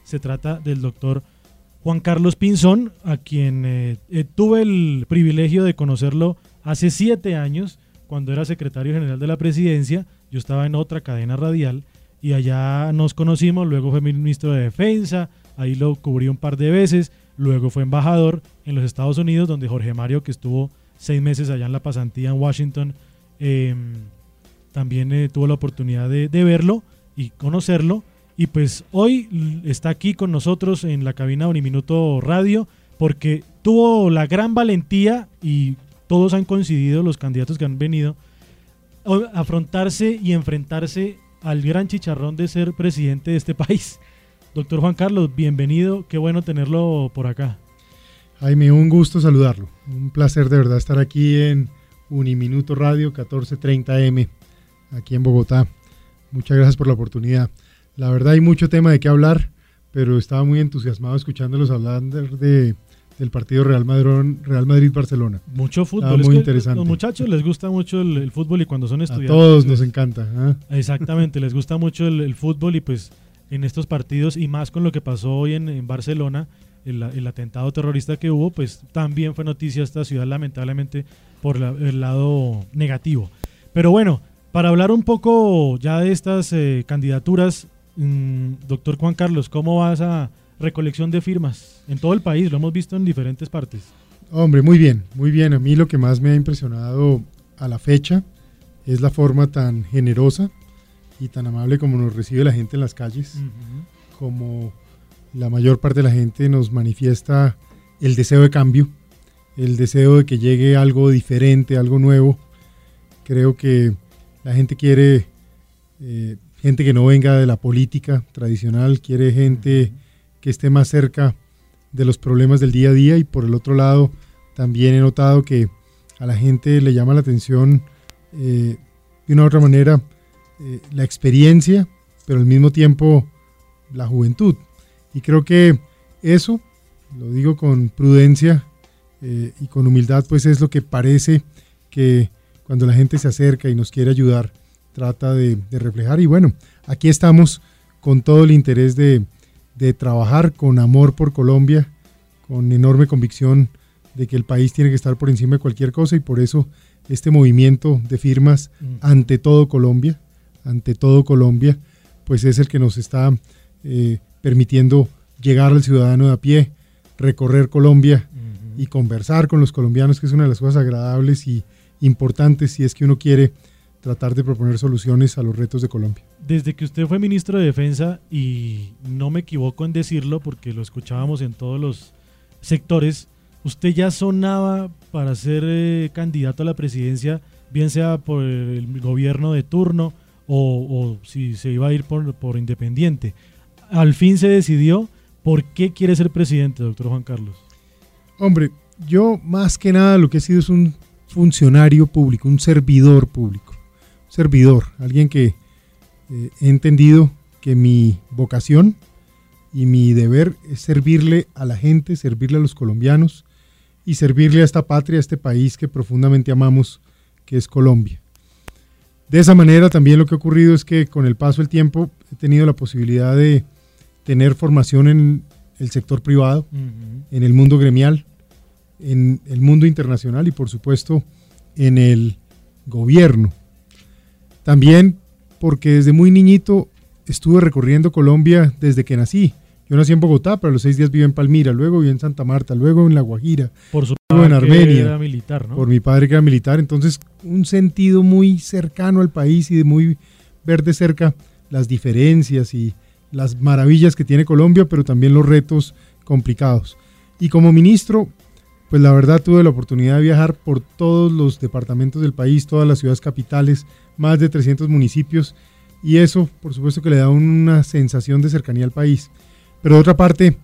Se trata del doctor Juan Carlos Pinzón, a quien tuve el privilegio de conocerlo hace 7 años, cuando era secretario general de la presidencia. Yo estaba en otra cadena radial y allá nos conocimos. Luego fue ministro de Defensa, ahí lo cubrí un par de veces. Luego fue embajador en los Estados Unidos, donde Jorge Mario, que estuvo 6 meses allá en la pasantía en Washington, también tuvo la oportunidad de verlo y conocerlo. Y pues hoy está aquí con nosotros en la cabina de Uniminuto Radio, porque tuvo la gran valentía, y todos han coincidido, los candidatos que han venido, a afrontarse y enfrentarse al gran chicharrón de ser presidente de este país. Doctor Juan Carlos, bienvenido, qué bueno tenerlo por acá. Jaime, un gusto saludarlo, un placer de verdad estar aquí en Uniminuto Radio 1430M, aquí en Bogotá. Muchas gracias por la oportunidad. La verdad hay mucho tema de qué hablar, pero estaba muy entusiasmado escuchándolos hablar del partido Real Madrid-Barcelona. Mucho fútbol. Estaba muy interesante. Los muchachos les gusta mucho el fútbol, y cuando son estudiantes... A todos nos encanta. Exactamente, les gusta mucho el fútbol, y pues en estos partidos, y más con lo que pasó hoy en Barcelona, el atentado terrorista que hubo, pues también fue noticia esta ciudad, lamentablemente, por el lado negativo. Pero bueno, para hablar un poco ya de estas candidaturas, doctor Juan Carlos, ¿cómo va esa recolección de firmas en todo el país? Lo hemos visto en diferentes partes. Hombre, muy bien, muy bien. A mí lo que más me ha impresionado a la fecha es la forma tan generosa y tan amable como nos recibe la gente en las calles, como la mayor parte de la gente nos manifiesta el deseo de cambio, el deseo de que llegue algo diferente, algo nuevo. Creo que la gente quiere gente que no venga de la política tradicional, quiere gente que esté más cerca de los problemas del día a día, y por el otro lado también he notado que a la gente le llama la atención de una u otra manera la experiencia, pero al mismo tiempo la juventud. Y creo que eso, lo digo con prudencia y con humildad, pues es lo que parece que cuando la gente se acerca y nos quiere ayudar, trata de reflejar. Y bueno, aquí estamos con todo el interés de trabajar con amor por Colombia, con enorme convicción de que el país tiene que estar por encima de cualquier cosa, y por eso este movimiento de firmas ante todo Colombia, pues es el que nos está permitiendo llegar al ciudadano de a pie, recorrer Colombia y conversar con los colombianos, que es una de las cosas agradables y importantes si es que uno quiere tratar de proponer soluciones a los retos de Colombia. Desde que usted fue ministro de Defensa, y no me equivoco en decirlo porque lo escuchábamos en todos los sectores, usted ya sonaba para ser candidato a la presidencia, bien sea por el gobierno de turno o si se iba a ir por independiente. Al fin se decidió. ¿Por qué quiere ser presidente, doctor Juan Carlos? Hombre, yo más que nada lo que he sido es un funcionario público, un servidor público. Servidor, alguien que he entendido que mi vocación y mi deber es servirle a la gente, servirle a los colombianos y servirle a esta patria, a este país que profundamente amamos, que es Colombia. De esa manera también lo que ha ocurrido es que con el paso del tiempo he tenido la posibilidad de tener formación en el sector privado, en el mundo gremial, en el mundo internacional y por supuesto en el gobierno. También porque desde muy niñito estuve recorriendo Colombia desde que nací. Yo nací en Bogotá, pero a los 6 días viví en Palmira, luego viví en Santa Marta, luego en La Guajira, por su luego en Armenia, que era militar, ¿no? Por mi padre que era militar. Entonces un sentido muy cercano al país y de muy ver de cerca las diferencias y las maravillas que tiene Colombia, pero también los retos complicados. Y como ministro, pues la verdad tuve la oportunidad de viajar por todos los departamentos del país, todas las ciudades capitales, más de 300 municipios, y eso por supuesto que le da una sensación de cercanía al país. Pero de otra parte,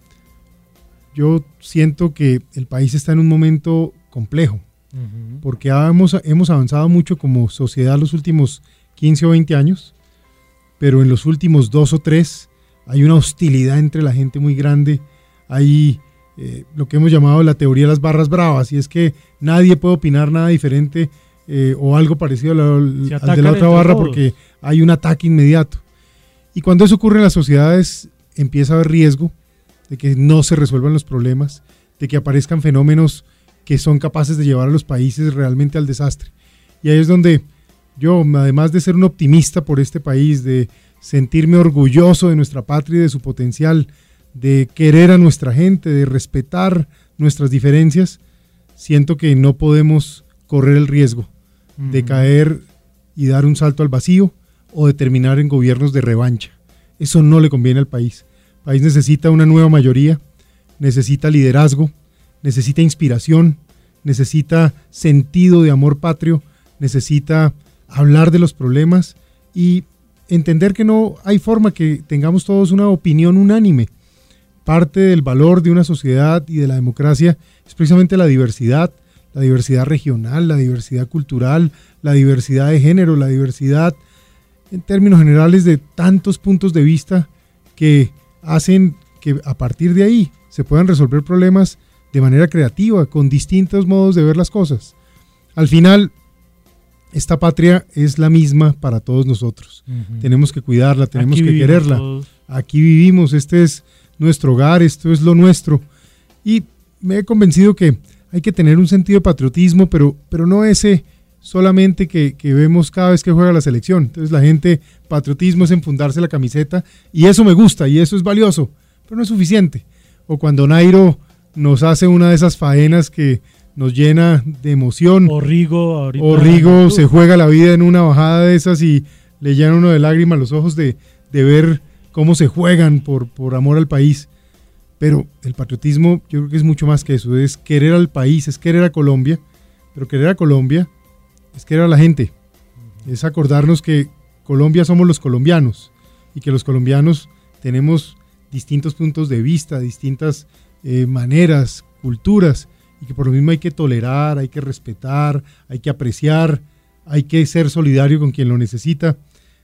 yo siento que el país está en un momento complejo, porque hemos avanzado mucho como sociedad los últimos 15 o 20 años, pero en los últimos 2 o 3 hay una hostilidad entre la gente muy grande. Hay lo que hemos llamado la teoría de las barras bravas, y es que nadie puede opinar nada diferente o algo parecido al de la otra barra, porque hay un ataque inmediato. Y cuando eso ocurre en las sociedades, empieza a haber riesgo de que no se resuelvan los problemas, de que aparezcan fenómenos que son capaces de llevar a los países realmente al desastre. Y ahí es donde yo, además de ser un optimista por este país, de sentirme orgulloso de nuestra patria y de su potencial, de querer a nuestra gente, de respetar nuestras diferencias, siento que no podemos correr el riesgo de caer y dar un salto al vacío o de terminar en gobiernos de revancha. Eso no le conviene al país. El país necesita una nueva mayoría, necesita liderazgo, necesita inspiración, necesita sentido de amor patrio, necesita hablar de los problemas y entender que no hay forma que tengamos todos una opinión unánime. Parte del valor de una sociedad y de la democracia es precisamente la diversidad regional, la diversidad cultural, la diversidad de género, la diversidad en términos generales de tantos puntos de vista que hacen que a partir de ahí se puedan resolver problemas de manera creativa, con distintos modos de ver las cosas. Al final, esta patria es la misma para todos nosotros. Tenemos que cuidarla, tenemos que quererla. Todos. Aquí vivimos, este es nuestro hogar, esto es lo nuestro. Y me he convencido que hay que tener un sentido de patriotismo, pero no ese solamente que vemos cada vez que juega la selección. Entonces la gente, patriotismo es enfundarse la camiseta, y eso me gusta, y eso es valioso, pero no es suficiente. O cuando Nairo nos hace una de esas faenas que nos llena de emoción. O Rigo se juega la vida en una bajada de esas y le llena uno de lágrimas los ojos de ver cómo se juegan por amor al país. Pero el patriotismo yo creo que es mucho más que eso, es querer al país, es querer a Colombia, pero querer a Colombia es querer a la gente, es acordarnos que Colombia somos los colombianos y que los colombianos tenemos distintos puntos de vista, distintas maneras, culturas, y que por lo mismo hay que tolerar, hay que respetar, hay que apreciar, hay que ser solidario con quien lo necesita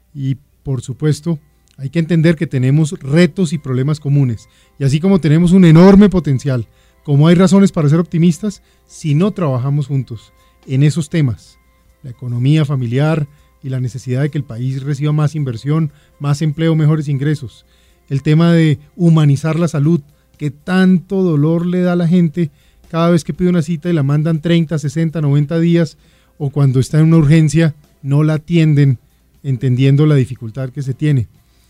y por supuesto hay que entender que tenemos retos y problemas comunes, y así como tenemos un enorme potencial, como hay razones para ser optimistas, si no trabajamos juntos en esos temas, la economía familiar y la necesidad de que el país reciba más inversión, más empleo, mejores ingresos, el tema de humanizar la salud, que tanto dolor le da a la gente cada vez que pide una cita y la mandan 30, 60, 90 días, o cuando está en una urgencia no la atienden entendiendo la dificultad que se tiene.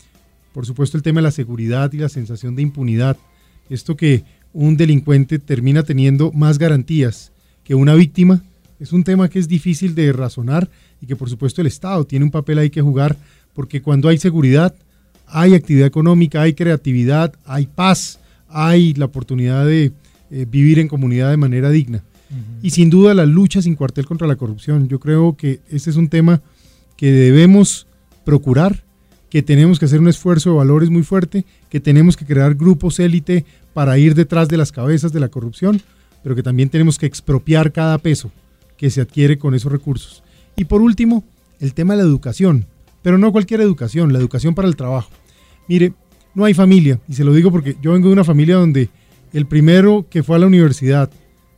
Por supuesto el tema de la seguridad y la sensación de impunidad, esto que un delincuente termina teniendo más garantías que una víctima, es un tema que es difícil de razonar y que por supuesto el Estado tiene un papel ahí que jugar, porque cuando hay seguridad hay actividad económica, hay creatividad, hay paz, hay la oportunidad de vivir en comunidad de manera digna. Y sin duda la lucha sin cuartel contra la corrupción. Yo creo que este es un tema que debemos procurar, que tenemos que hacer un esfuerzo de valores muy fuerte, que tenemos que crear grupos élite para ir detrás de las cabezas de la corrupción, pero que también tenemos que expropiar cada peso que se adquiere con esos recursos. Y por último, el tema de la educación, pero no cualquier educación, la educación para el trabajo. Mire, no hay familia, y se lo digo porque yo vengo de una familia donde el primero que fue a la universidad,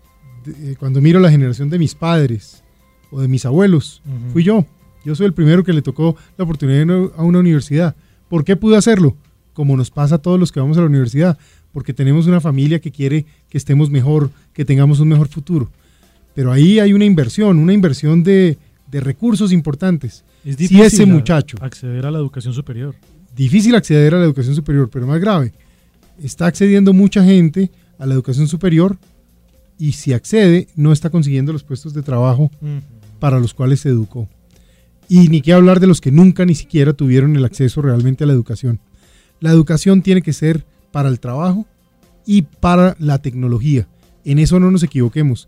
cuando miro la generación de mis padres o de mis abuelos, fui yo. Yo soy el primero que le tocó la oportunidad de ir a una universidad. ¿Por qué pude hacerlo? Como nos pasa a todos los que vamos a la universidad, porque tenemos una familia que quiere que estemos mejor, que tengamos un mejor futuro. Pero ahí hay una inversión de recursos importantes. Es difícil si ese muchacho acceder a la educación superior. Difícil acceder a la educación superior, pero más grave, está accediendo mucha gente a la educación superior y si accede no está consiguiendo los puestos de trabajo para los cuales se educó. Y ni qué hablar de los que nunca ni siquiera tuvieron el acceso realmente a la educación. La educación tiene que ser para el trabajo y para la tecnología. En eso no nos equivoquemos.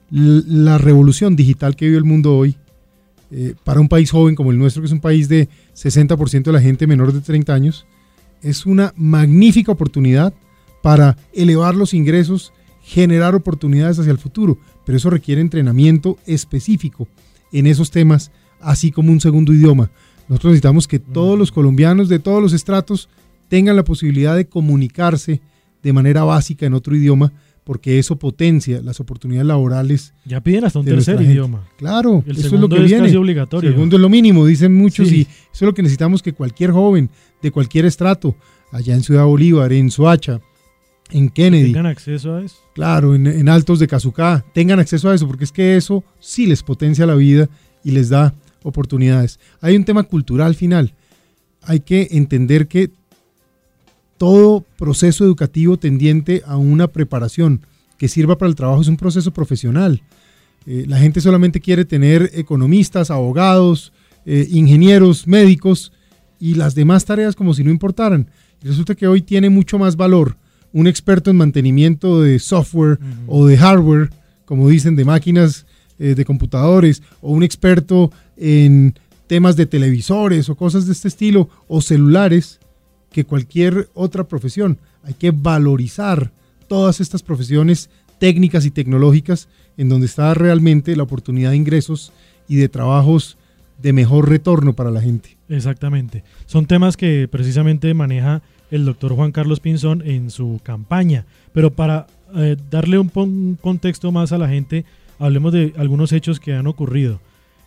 La revolución digital que vive el mundo hoy, para un país joven como el nuestro, que es un país de 60% de la gente menor de 30 años, es una magnífica oportunidad para elevar los ingresos, generar oportunidades hacia el futuro, pero eso requiere entrenamiento específico en esos temas, así como un segundo idioma. Nosotros necesitamos que todos los colombianos de todos los estratos tengan la posibilidad de comunicarse de manera básica en otro idioma, porque eso potencia las oportunidades laborales. Ya piden hasta un tercer idioma. Claro, el eso es lo que viene. Casi obligatorio. El segundo es lo mínimo, dicen muchos, sí. Y eso es lo que necesitamos, que cualquier joven de cualquier estrato, allá en Ciudad Bolívar, en Soacha, en Kennedy. ¿Tengan acceso a eso? Claro, en Altos de Cazucá, tengan acceso a eso, porque es que eso sí les potencia la vida y les da oportunidades. Hay un tema cultural final. Hay que entender que todo proceso educativo tendiente a una preparación que sirva para el trabajo es un proceso profesional. La gente solamente quiere tener economistas, abogados, ingenieros, médicos y las demás tareas como si no importaran. Y resulta que hoy tiene mucho más valor un experto en mantenimiento de software o de hardware, como dicen, de máquinas, de computadores, o un experto en temas de televisores o cosas de este estilo, o celulares, que cualquier otra profesión. Hay que valorizar todas estas profesiones técnicas y tecnológicas en donde está realmente la oportunidad de ingresos y de trabajos de mejor retorno para la gente. Exactamente. Son temas que precisamente maneja el doctor Juan Carlos Pinzón en su campaña. Pero para darle un contexto más a la gente, hablemos de algunos hechos que han ocurrido.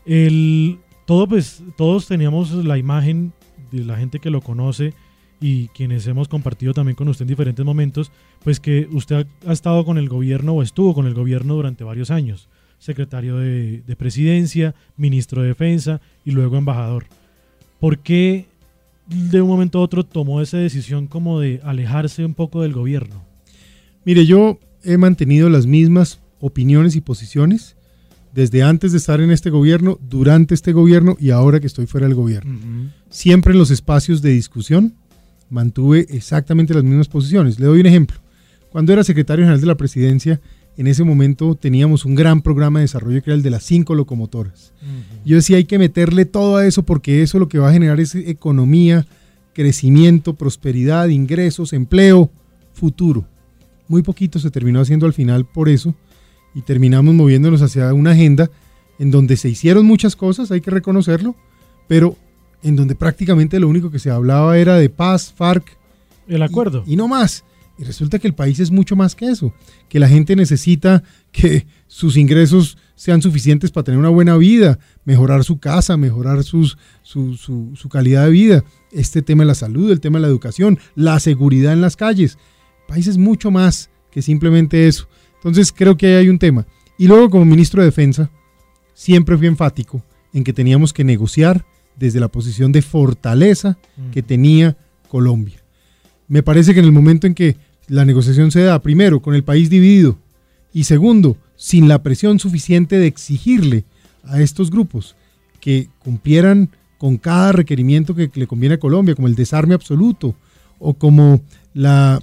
Todos teníamos la imagen de la gente que lo conoce y quienes hemos compartido también con usted en diferentes momentos, pues que usted ha estado con el gobierno o estuvo con el gobierno durante varios años, secretario de Presidencia, ministro de Defensa y luego embajador. ¿Por qué de un momento a otro tomó esa decisión como de alejarse un poco del gobierno? Mire, yo he mantenido las mismas opiniones y posiciones desde antes de estar en este gobierno, durante este gobierno y ahora que estoy fuera del gobierno. Siempre en los espacios de discusión mantuve exactamente las mismas posiciones. Le doy un ejemplo. Cuando era secretario general de la Presidencia, en ese momento teníamos un gran programa de desarrollo que era el de las 5 locomotoras. Yo decía, hay que meterle todo a eso porque eso lo que va a generar es economía, crecimiento, prosperidad, ingresos, empleo, futuro. Muy poquito se terminó haciendo al final por eso y terminamos moviéndonos hacia una agenda en donde se hicieron muchas cosas, hay que reconocerlo, pero en donde prácticamente lo único que se hablaba era de paz, FARC. El acuerdo. Y no más. Y resulta que el país es mucho más que eso, que la gente necesita que sus ingresos sean suficientes para tener una buena vida, mejorar su casa, mejorar su calidad de vida. Este tema de la salud, el tema de la educación, la seguridad en las calles. El país es mucho más que simplemente eso. Entonces creo que hay un tema. Y luego como ministro de Defensa, siempre fui enfático en que teníamos que negociar desde la posición de fortaleza que tenía Colombia. Me parece que en el momento en que la negociación se da, primero, con el país dividido y segundo, sin la presión suficiente de exigirle a estos grupos que cumplieran con cada requerimiento que le conviene a Colombia, como el desarme absoluto o como la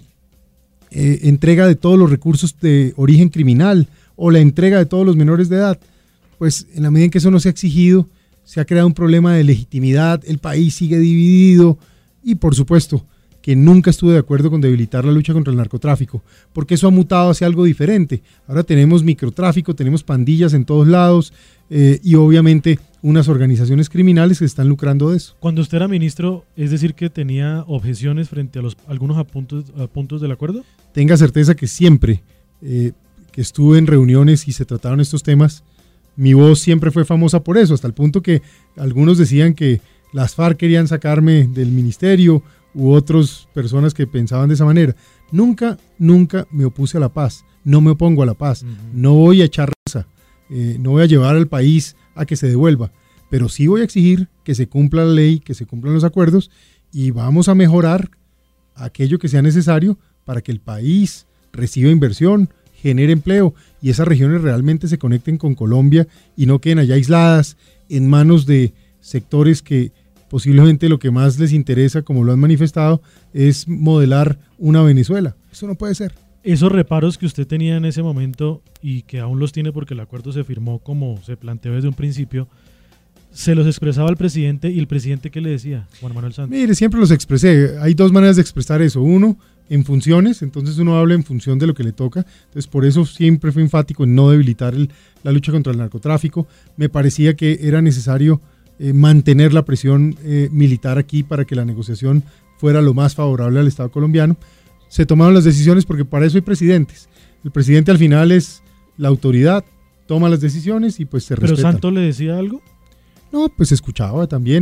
entrega de todos los recursos de origen criminal o la entrega de todos los menores de edad, pues en la medida en que eso no se ha exigido, se ha creado un problema de legitimidad, el país sigue dividido y por supuesto que nunca estuve de acuerdo con debilitar la lucha contra el narcotráfico, porque eso ha mutado hacia algo diferente. Ahora tenemos microtráfico, tenemos pandillas en todos lados y obviamente unas organizaciones criminales que están lucrando de eso. Cuando usted era ministro, ¿es decir que tenía objeciones frente a algunos puntos del acuerdo? Tenga certeza que siempre que estuve en reuniones y se trataron estos temas, mi voz siempre fue famosa por eso, hasta el punto que algunos decían que las FARC querían sacarme del ministerio u otras personas que pensaban de esa manera. Nunca me opuse a la paz, no me opongo a la paz, no voy a echar raza, no voy a llevar al país a que se devuelva, pero sí voy a exigir que se cumpla la ley, que se cumplan los acuerdos y vamos a mejorar aquello que sea necesario para que el país reciba inversión, genere empleo y esas regiones realmente se conecten con Colombia y no queden allá aisladas en manos de sectores que posiblemente lo que más les interesa, como lo han manifestado, es modelar una Venezuela. Eso no puede ser. Esos reparos que usted tenía en ese momento y que aún los tiene porque el acuerdo se firmó como se planteó desde un principio, ¿se los expresaba al presidente y el presidente qué le decía, Juan Manuel Santos? Mire, siempre los expresé. Hay dos maneras de expresar eso. Uno, en funciones, entonces uno habla en función de lo que le toca. Entonces por eso siempre fui enfático en no debilitar la lucha contra el narcotráfico. Me parecía que era necesario mantener la presión militar aquí para que la negociación fuera lo más favorable al Estado colombiano. Se tomaron las decisiones porque para eso hay presidentes. El presidente al final es la autoridad, toma las decisiones y pues se respetan. ¿Pero Santos le decía algo? No, pues escuchaba también.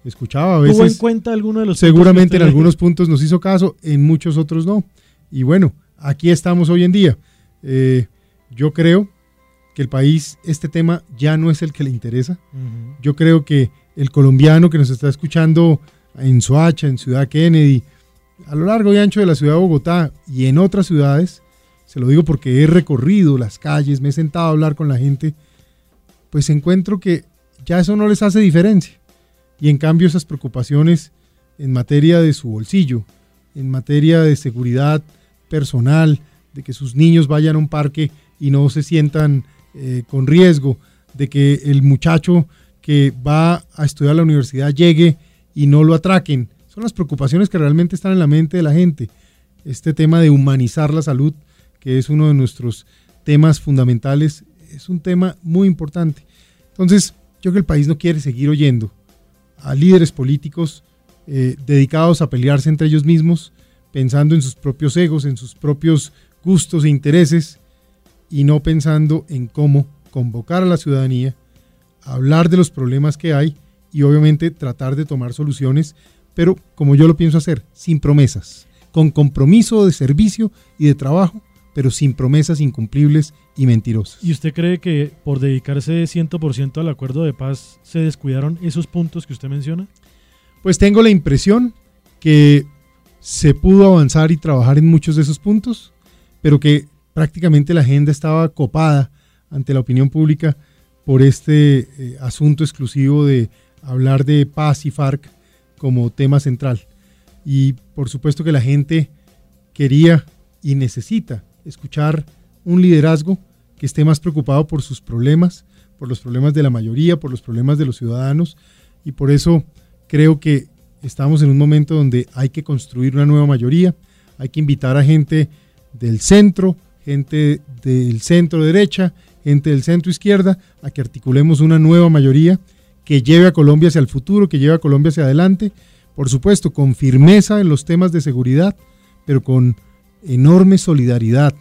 escuchaba a veces. ¿Tuvo en cuenta alguno de los seguramente en algunos puntos nos hizo caso, en muchos otros no. Y bueno, aquí estamos hoy en día. Yo creo que el país, este tema ya no es el que le interesa. Yo creo que el colombiano que nos está escuchando en Soacha, en Ciudad Kennedy, a lo largo y ancho de la ciudad de Bogotá y en otras ciudades, se lo digo porque he recorrido las calles, me he sentado a hablar con la gente, pues encuentro que ya eso no les hace diferencia. Y en cambio esas preocupaciones en materia de su bolsillo, en materia de seguridad personal, de que sus niños vayan a un parque y no se sientan con riesgo, de que el muchacho que va a estudiar a la universidad llegue y no lo atraquen. Son las preocupaciones que realmente están en la mente de la gente. Este tema de humanizar la salud, que es uno de nuestros temas fundamentales, es un tema muy importante. Entonces, yo creo que el país no quiere seguir oyendo a líderes políticos dedicados a pelearse entre ellos mismos, pensando en sus propios egos, en sus propios gustos e intereses, y no pensando en cómo convocar a la ciudadanía, hablar de los problemas que hay y obviamente tratar de tomar soluciones, pero como yo lo pienso hacer, sin promesas, con compromiso de servicio y de trabajo, pero sin promesas incumplibles y mentirosas. ¿Y usted cree que por dedicarse 100% al acuerdo de paz se descuidaron esos puntos que usted menciona? Pues tengo la impresión que se pudo avanzar y trabajar en muchos de esos puntos, pero que prácticamente la agenda estaba copada ante la opinión pública por este asunto exclusivo de hablar de paz y FARC como tema central. Y por supuesto que la gente quería y necesita escuchar un liderazgo que esté más preocupado por sus problemas, por los problemas de la mayoría, por los problemas de los ciudadanos, y por eso creo que estamos en un momento donde hay que construir una nueva mayoría, hay que invitar a gente del centro, gente del centro derecha, gente del centro izquierda, a que articulemos una nueva mayoría que lleve a Colombia hacia el futuro, que lleve a Colombia hacia adelante, por supuesto con firmeza en los temas de seguridad, pero con enorme solidaridad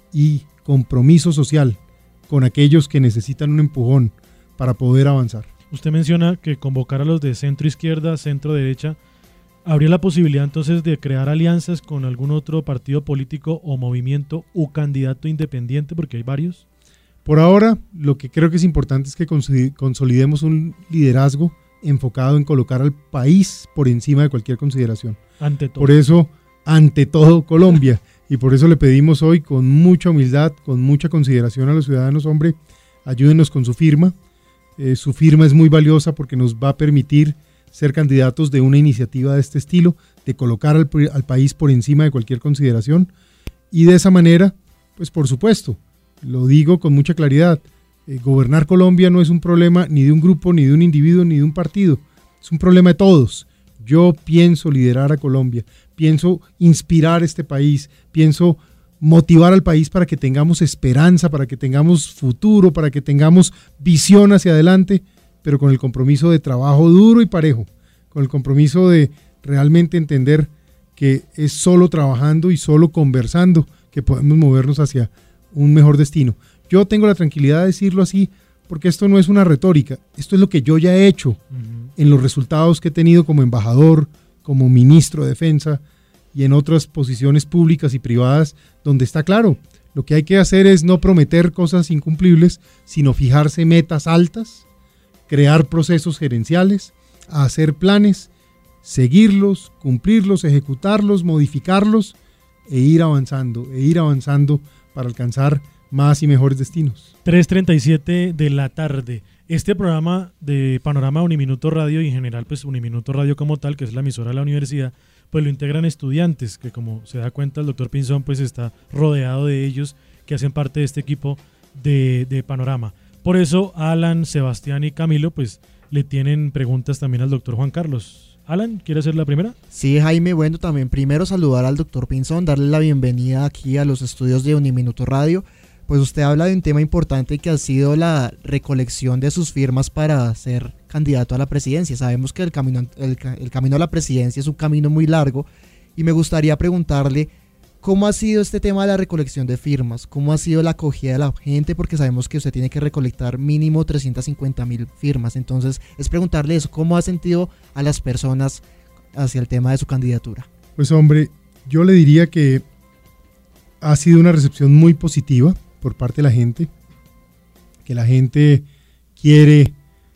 y compromiso social con aquellos que necesitan un empujón para poder avanzar. Usted menciona que convocar a los de centro izquierda, centro derecha, ¿habría la posibilidad entonces de crear alianzas con algún otro partido político o movimiento o candidato independiente? Porque hay varios. Por ahora, lo que creo que es importante es que consolidemos un liderazgo enfocado en colocar al país por encima de cualquier consideración. Ante todo. Por eso, ante todo, Colombia. Y por eso le pedimos hoy con mucha humildad, con mucha consideración a los ciudadanos, hombre, ayúdenos con su firma. Su firma es muy valiosa porque nos va a permitir ser candidatos de una iniciativa de este estilo, de colocar al país por encima de cualquier consideración. Y de esa manera, pues por supuesto, lo digo con mucha claridad, gobernar Colombia no es un problema ni de un grupo, ni de un individuo, ni de un partido. Es un problema de todos. Yo pienso liderar a Colombia, pienso inspirar este país, pienso motivar al país para que tengamos esperanza, para que tengamos futuro, para que tengamos visión hacia adelante, pero con el compromiso de trabajo duro y parejo, con el compromiso de realmente entender que es solo trabajando y solo conversando que podemos movernos hacia un mejor destino. Yo tengo la tranquilidad de decirlo así porque esto no es una retórica, esto es lo que yo ya he hecho en los resultados que he tenido como embajador, como ministro de Defensa y en otras posiciones públicas y privadas donde está claro, lo que hay que hacer es no prometer cosas incumplibles, sino fijarse metas altas, crear procesos gerenciales, hacer planes, seguirlos, cumplirlos, ejecutarlos, modificarlos e ir avanzando para alcanzar más y mejores destinos. 3:37 de la tarde. Este programa de Panorama Uniminuto Radio y en general pues Uniminuto Radio como tal, que es la emisora de la universidad, pues lo integran estudiantes, que como se da cuenta el doctor Pinzón pues está rodeado de ellos que hacen parte de este equipo de Panorama. Por eso Alan, Sebastián y Camilo pues le tienen preguntas también al doctor Juan Carlos. Alan, ¿quiere hacer la primera? Sí, Jaime, bueno, también primero saludar al doctor Pinzón, darle la bienvenida aquí a los estudios de Uniminuto Radio. Pues usted habla de un tema importante que ha sido la recolección de sus firmas para ser candidato a la presidencia. Sabemos que el camino a la presidencia es un camino muy largo y me gustaría preguntarle ¿Cómo ha sido este tema de la recolección de firmas? ¿Cómo ha sido la acogida de la gente? Porque sabemos que usted tiene que recolectar mínimo 350.000 firmas. Entonces, es preguntarle eso, ¿cómo ha sentido a las personas hacia el tema de su candidatura? Pues hombre, yo le diría que ha sido una recepción muy positiva por parte de la gente, que la gente quiere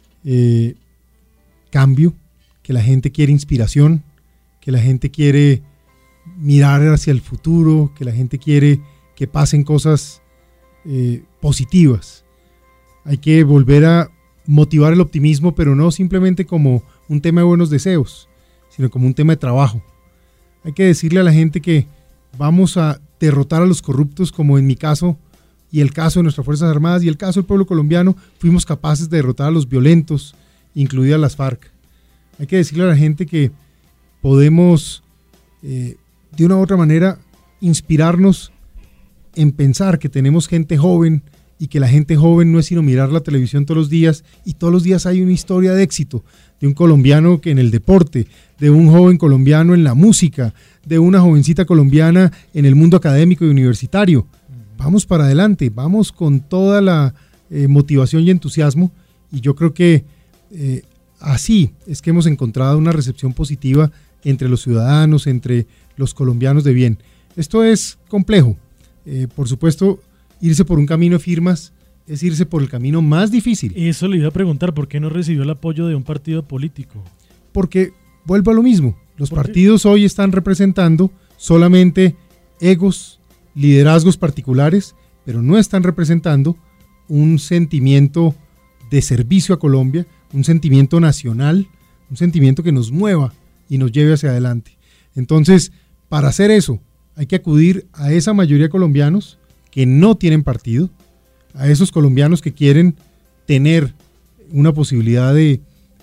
cambio, que la gente quiere inspiración, que la gente quiere mirar hacia el futuro, que la gente quiere que pasen cosas positivas. Hay que volver a motivar el optimismo, pero no simplemente como un tema de buenos deseos, sino como un tema de trabajo. Hay que decirle a la gente que vamos a derrotar a los corruptos, como en mi caso y el caso de nuestras Fuerzas Armadas y el caso del pueblo colombiano, fuimos capaces de derrotar a los violentos, incluidas las FARC. Hay que decirle a la gente que podemos de una u otra manera inspirarnos en pensar que tenemos gente joven y que la gente joven no es sino mirar la televisión todos los días, y todos los días hay una historia de éxito de un colombiano que en el deporte, de un joven colombiano en la música, de una jovencita colombiana en el mundo académico y universitario. Vamos para adelante, vamos con toda la motivación y entusiasmo, y yo creo que así es que hemos encontrado una recepción positiva entre los ciudadanos, entre los colombianos de bien. Esto es complejo. Por supuesto, irse por un camino de firmas es irse por el camino más difícil. Eso le iba a preguntar, ¿por qué no recibió el apoyo de un partido político? Porque vuelvo a lo mismo. Los partidos hoy están representando solamente egos, liderazgos particulares, pero no están representando un sentimiento de servicio a Colombia, un sentimiento nacional, un sentimiento que nos mueva y nos lleve hacia adelante. Entonces, para hacer eso, hay que acudir a esa mayoría de colombianos que no tienen partido, a esos colombianos que quieren tener una posibilidad de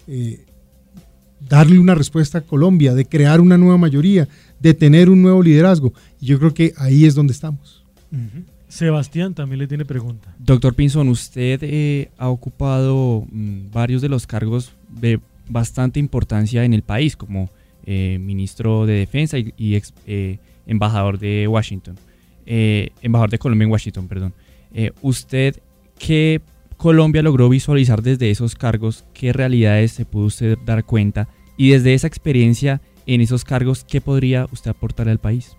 darle una respuesta a Colombia, de crear una nueva mayoría, de tener un nuevo liderazgo. Y yo creo que ahí es donde estamos. Sebastián también le tiene pregunta. Doctor Pinzón, usted ha ocupado varios de los cargos de bastante importancia en el país, como ministro de Defensa y embajador de Washington, embajador de Colombia en Washington, perdón. ¿Usted qué Colombia logró visualizar desde esos cargos? ¿Qué realidades se pudo usted dar cuenta? Y desde esa experiencia en esos cargos, ¿qué podría usted aportar al país?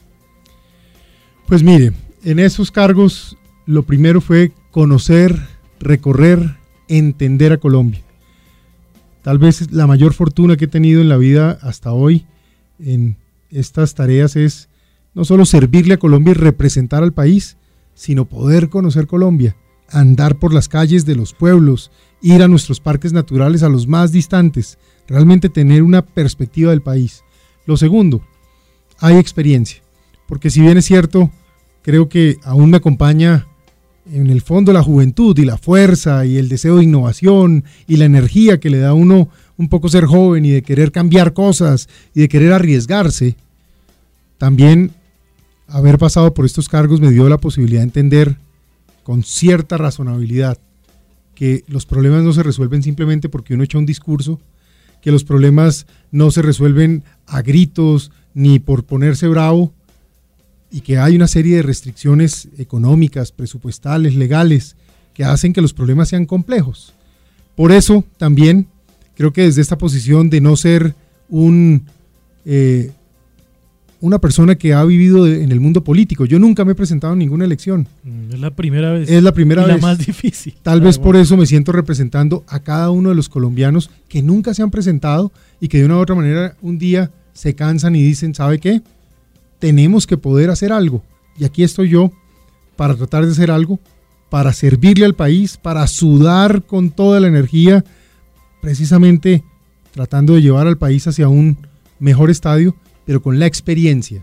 Pues mire, en esos cargos lo primero fue conocer, recorrer, entender a Colombia. Tal vez la mayor fortuna que he tenido en la vida hasta hoy en estas tareas es no solo servirle a Colombia y representar al país, sino poder conocer Colombia, andar por las calles de los pueblos, ir a nuestros parques naturales, a los más distantes, realmente tener una perspectiva del país. Lo segundo, hay experiencia, porque si bien es cierto, creo que aún me acompaña en el fondo la juventud y la fuerza y el deseo de innovación y la energía que le da a uno un poco ser joven y de querer cambiar cosas y de querer arriesgarse. También haber pasado por estos cargos me dio la posibilidad de entender con cierta razonabilidad que los problemas no se resuelven simplemente porque uno echa un discurso, que los problemas no se resuelven a gritos ni por ponerse bravo, y que hay una serie de restricciones económicas, presupuestales, legales, que hacen que los problemas sean complejos. Por eso también creo que desde esta posición de no ser una persona que ha vivido en el mundo político, yo nunca me he presentado en ninguna elección. Es la primera vez. Es la primera vez. La más difícil. Tal vez por eso me siento representando a cada uno de los colombianos que nunca se han presentado y que de una u otra manera un día se cansan y dicen, ¿sabe qué? Tenemos que poder hacer algo, y aquí estoy yo para tratar de hacer algo, para servirle al país, para sudar con toda la energía, precisamente tratando de llevar al país hacia un mejor estadio, pero con la experiencia,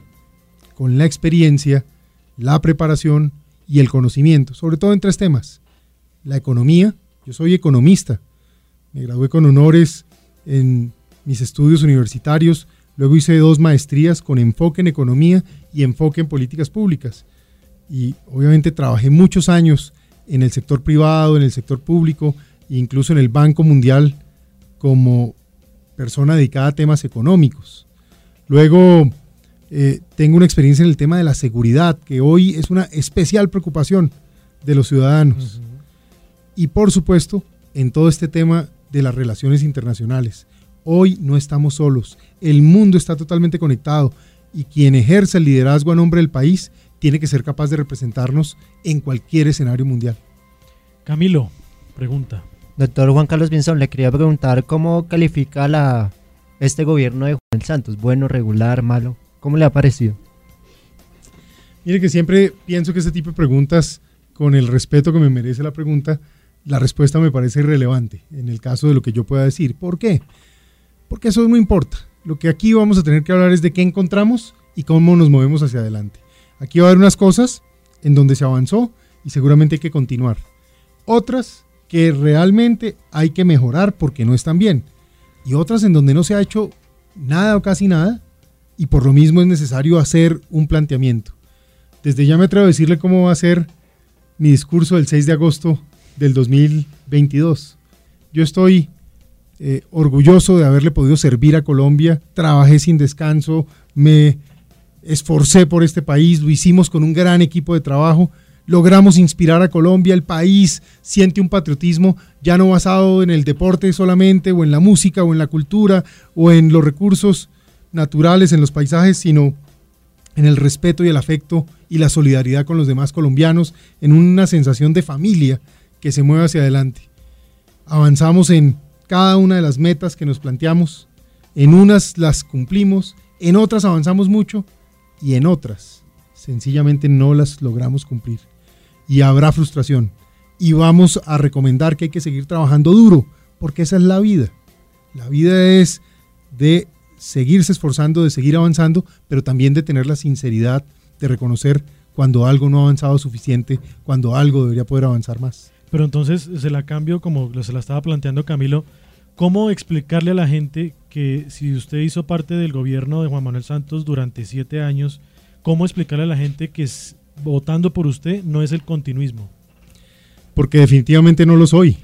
la preparación y el conocimiento, sobre todo en 3 temas. La economía, yo soy economista, me gradué con honores en mis estudios universitarios. Luego hice 2 maestrías con enfoque en economía y enfoque en políticas públicas. Y obviamente trabajé muchos años en el sector privado, en el sector público, e incluso en el Banco Mundial como persona dedicada a temas económicos. Luego tengo una experiencia en el tema de la seguridad, que hoy es una especial preocupación de los ciudadanos. Y por supuesto, en todo este tema de las relaciones internacionales. Hoy no estamos solos, el mundo está totalmente conectado y quien ejerce el liderazgo a nombre del país tiene que ser capaz de representarnos en cualquier escenario mundial. Camilo, pregunta. Doctor Juan Carlos Pinzón, le quería preguntar cómo califica este gobierno de Juan Santos, bueno, regular, malo, ¿cómo le ha parecido? Mire que siempre pienso que este tipo de preguntas, con el respeto que me merece la pregunta, la respuesta me parece irrelevante en el caso de lo que yo pueda decir. ¿Por qué? Porque eso no importa. Lo que aquí vamos a tener que hablar es de qué encontramos y cómo nos movemos hacia adelante. Aquí va a haber unas cosas en donde se avanzó y seguramente hay que continuar. Otras que realmente hay que mejorar porque no están bien. Y otras en donde no se ha hecho nada o casi nada y por lo mismo es necesario hacer un planteamiento. Desde ya me atrevo a decirle cómo va a ser mi discurso del 6 de agosto del 2022. Yo estoy orgulloso de haberle podido servir a Colombia, trabajé sin descanso, me esforcé por este país, lo hicimos con un gran equipo de trabajo, logramos inspirar a Colombia, el país siente un patriotismo ya no basado en el deporte solamente, o en la música, o en la cultura, o en los recursos naturales, en los paisajes, sino en el respeto y el afecto y la solidaridad con los demás colombianos, en una sensación de familia que se mueve hacia adelante. Avanzamos en cada una de las metas que nos planteamos, en unas las cumplimos, en otras avanzamos mucho y en otras sencillamente no las logramos cumplir. Y habrá frustración y vamos a recomendar que hay que seguir trabajando duro, porque esa es la vida. La vida es de seguirse esforzando, de seguir avanzando, pero también de tener la sinceridad de reconocer cuando algo no ha avanzado suficiente, cuando algo debería poder avanzar más. Pero entonces se la cambio como se la estaba planteando Camilo. ¿Cómo explicarle a la gente que si usted hizo parte del gobierno de Juan Manuel Santos durante 7 años, cómo explicarle a la gente que votando por usted no es el continuismo? Porque definitivamente no lo soy.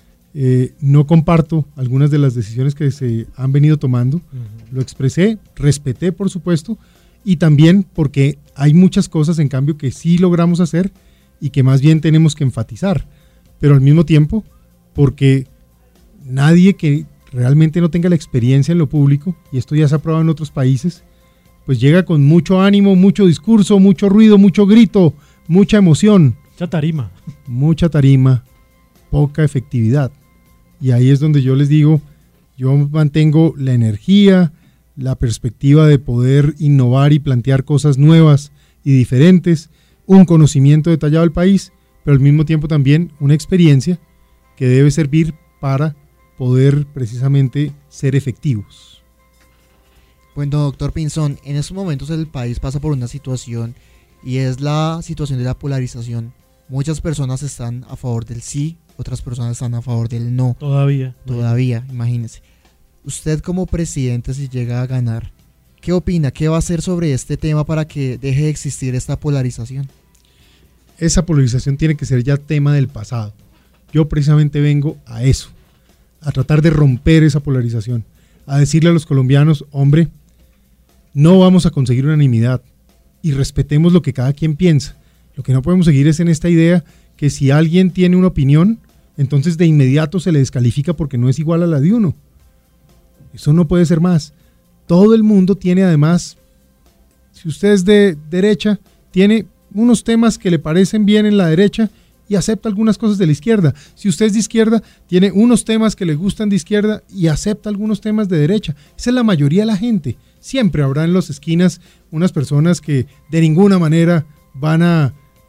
No comparto algunas de las decisiones que se han venido tomando. Lo expresé, respeté por supuesto, y también porque hay muchas cosas en cambio que sí logramos hacer y que más bien tenemos que enfatizar. Pero al mismo tiempo, porque nadie que realmente no tenga la experiencia en lo público, y esto ya se ha probado en otros países, pues llega con mucho ánimo, mucho discurso, mucho ruido, mucho grito, mucha emoción. Mucha tarima, poca efectividad. Y ahí es donde yo les digo, yo mantengo la energía, la perspectiva de poder innovar y plantear cosas nuevas y diferentes, un conocimiento detallado del país, pero al mismo tiempo también una experiencia que debe servir para poder precisamente ser efectivos. Bueno, doctor Pinzón, en estos momentos el país pasa por una situación y es la situación de la polarización. Muchas personas están a favor del sí, otras personas están a favor del no. Todavía, imagínese. Usted como presidente, si llega a ganar, ¿qué opina? ¿Qué va a hacer sobre este tema para que deje de existir esta polarización? Esa polarización tiene que ser ya tema del pasado. Yo precisamente vengo a eso, a tratar de romper esa polarización, a decirle a los colombianos, hombre, no vamos a conseguir unanimidad y respetemos lo que cada quien piensa. Lo que no podemos seguir es en esta idea que si alguien tiene una opinión, entonces de inmediato se le descalifica porque no es igual a la de uno. Eso no puede ser más. Todo el mundo tiene además, si usted es de derecha, tiene unos temas que le parecen bien en la derecha y acepta algunas cosas de la izquierda. Si usted es de izquierda, tiene unos temas que le gustan de izquierda y acepta algunos temas de derecha. Esa es la mayoría de la gente. Siempre habrá en las esquinas unas personas que de ninguna manera van a,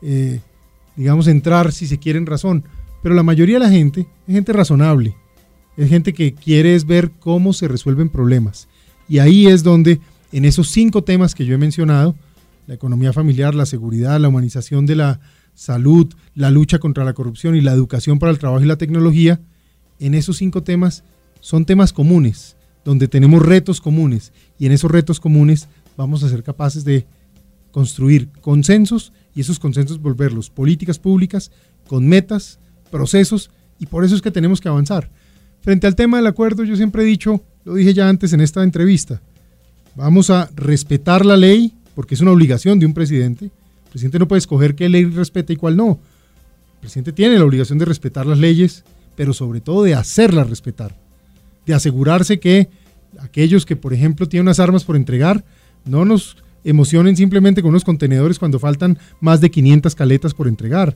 entrar si se quieren razón. Pero la mayoría de la gente es gente razonable. Es gente que quiere es ver cómo se resuelven problemas. Y ahí es donde, en esos 5 temas que yo he mencionado, la economía familiar, la seguridad, la humanización de la salud, la lucha contra la corrupción y la educación para el trabajo y la tecnología, en esos 5 temas son temas comunes, donde tenemos retos comunes, y en esos retos comunes vamos a ser capaces de construir consensos, y esos consensos volverlos políticas públicas con metas, procesos, y por eso es que tenemos que avanzar. Frente al tema del acuerdo, yo siempre he dicho, lo dije ya antes en esta entrevista, Vamos a respetar la ley, porque es una obligación de un presidente. El presidente no puede escoger qué ley respeta y cuál no. El presidente tiene la obligación de respetar las leyes, pero sobre todo de hacerlas respetar, de asegurarse que aquellos que, por ejemplo, tienen unas armas por entregar, no nos emocionen simplemente con unos contenedores cuando faltan más de 500 caletas por entregar.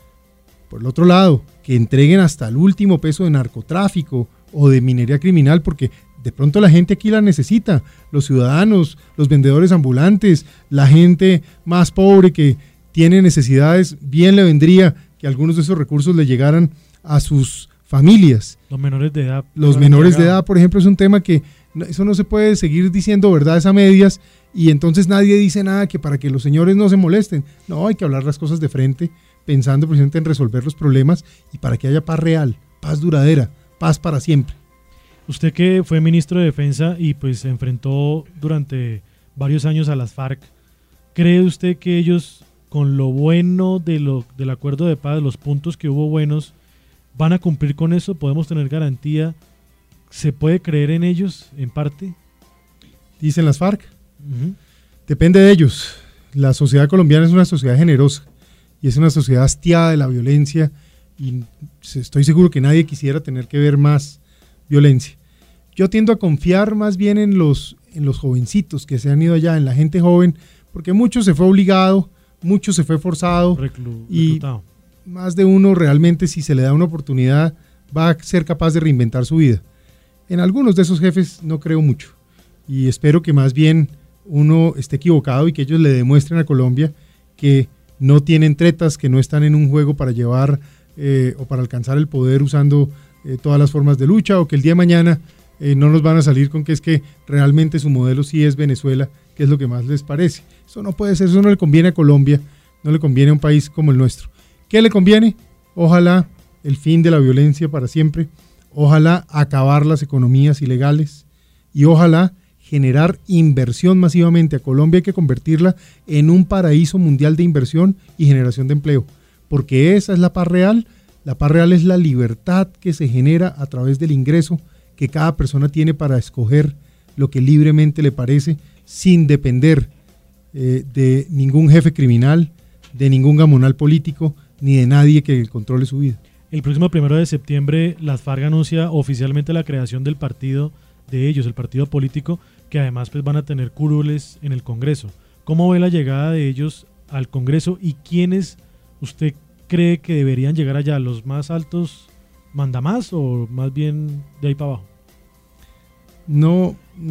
Por el otro lado, que entreguen hasta el último peso de narcotráfico o de minería criminal, porque de pronto la gente aquí la necesita, los ciudadanos, los vendedores ambulantes, la gente más pobre que tiene necesidades, bien le vendría que algunos de esos recursos le llegaran a sus familias. Los menores de edad. Los menores de edad, por ejemplo, es un tema que eso no se puede seguir diciendo verdades a medias y entonces nadie dice nada que para que los señores no se molesten. No, hay que hablar las cosas de frente, pensando precisamente en resolver los problemas y para que haya paz real, paz duradera, paz para siempre. Usted que fue ministro de Defensa y pues se enfrentó durante varios años a las FARC, ¿cree usted que ellos, con lo bueno del acuerdo de paz, los puntos que hubo buenos, van a cumplir con eso? ¿Podemos tener garantía? ¿Se puede creer en ellos, en parte? Dicen las FARC. Depende de ellos. La sociedad colombiana es una sociedad generosa y es una sociedad hastiada de la violencia y estoy seguro que nadie quisiera tener que ver más violencia. Yo tiendo a confiar más bien en los jovencitos que se han ido allá, en la gente joven, porque mucho se fue obligado, mucho se fue forzado y más de uno realmente, si se le da una oportunidad, va a ser capaz de reinventar su vida. En algunos de esos jefes no creo mucho y espero que más bien uno esté equivocado y que ellos le demuestren a Colombia que no tienen tretas, que no están en un juego para llevar o para alcanzar el poder usando todas las formas de lucha, o que el día de mañana no nos van a salir con que es que realmente su modelo sí es Venezuela, que es lo que más les parece. Eso no puede ser, eso no le conviene a Colombia, no le conviene a un país como el nuestro. ¿Qué le conviene? Ojalá el fin de la violencia para siempre, ojalá acabar las economías ilegales y ojalá generar inversión masivamente. A Colombia hay que convertirla en un paraíso mundial de inversión y generación de empleo, porque esa es la paz real. La paz real es la libertad que se genera a través del ingreso que cada persona tiene para escoger lo que libremente le parece, sin depender de ningún jefe criminal, de ningún gamonal político, ni de nadie que controle su vida. El próximo 1 de septiembre, las FARC anuncia oficialmente la creación del partido de ellos, el partido político, que además pues van a tener curules en el Congreso. ¿Cómo ve la llegada de ellos al Congreso y quiénes usted cree que deberían llegar allá? ¿Los más altos manda más o más bien de ahí para abajo? No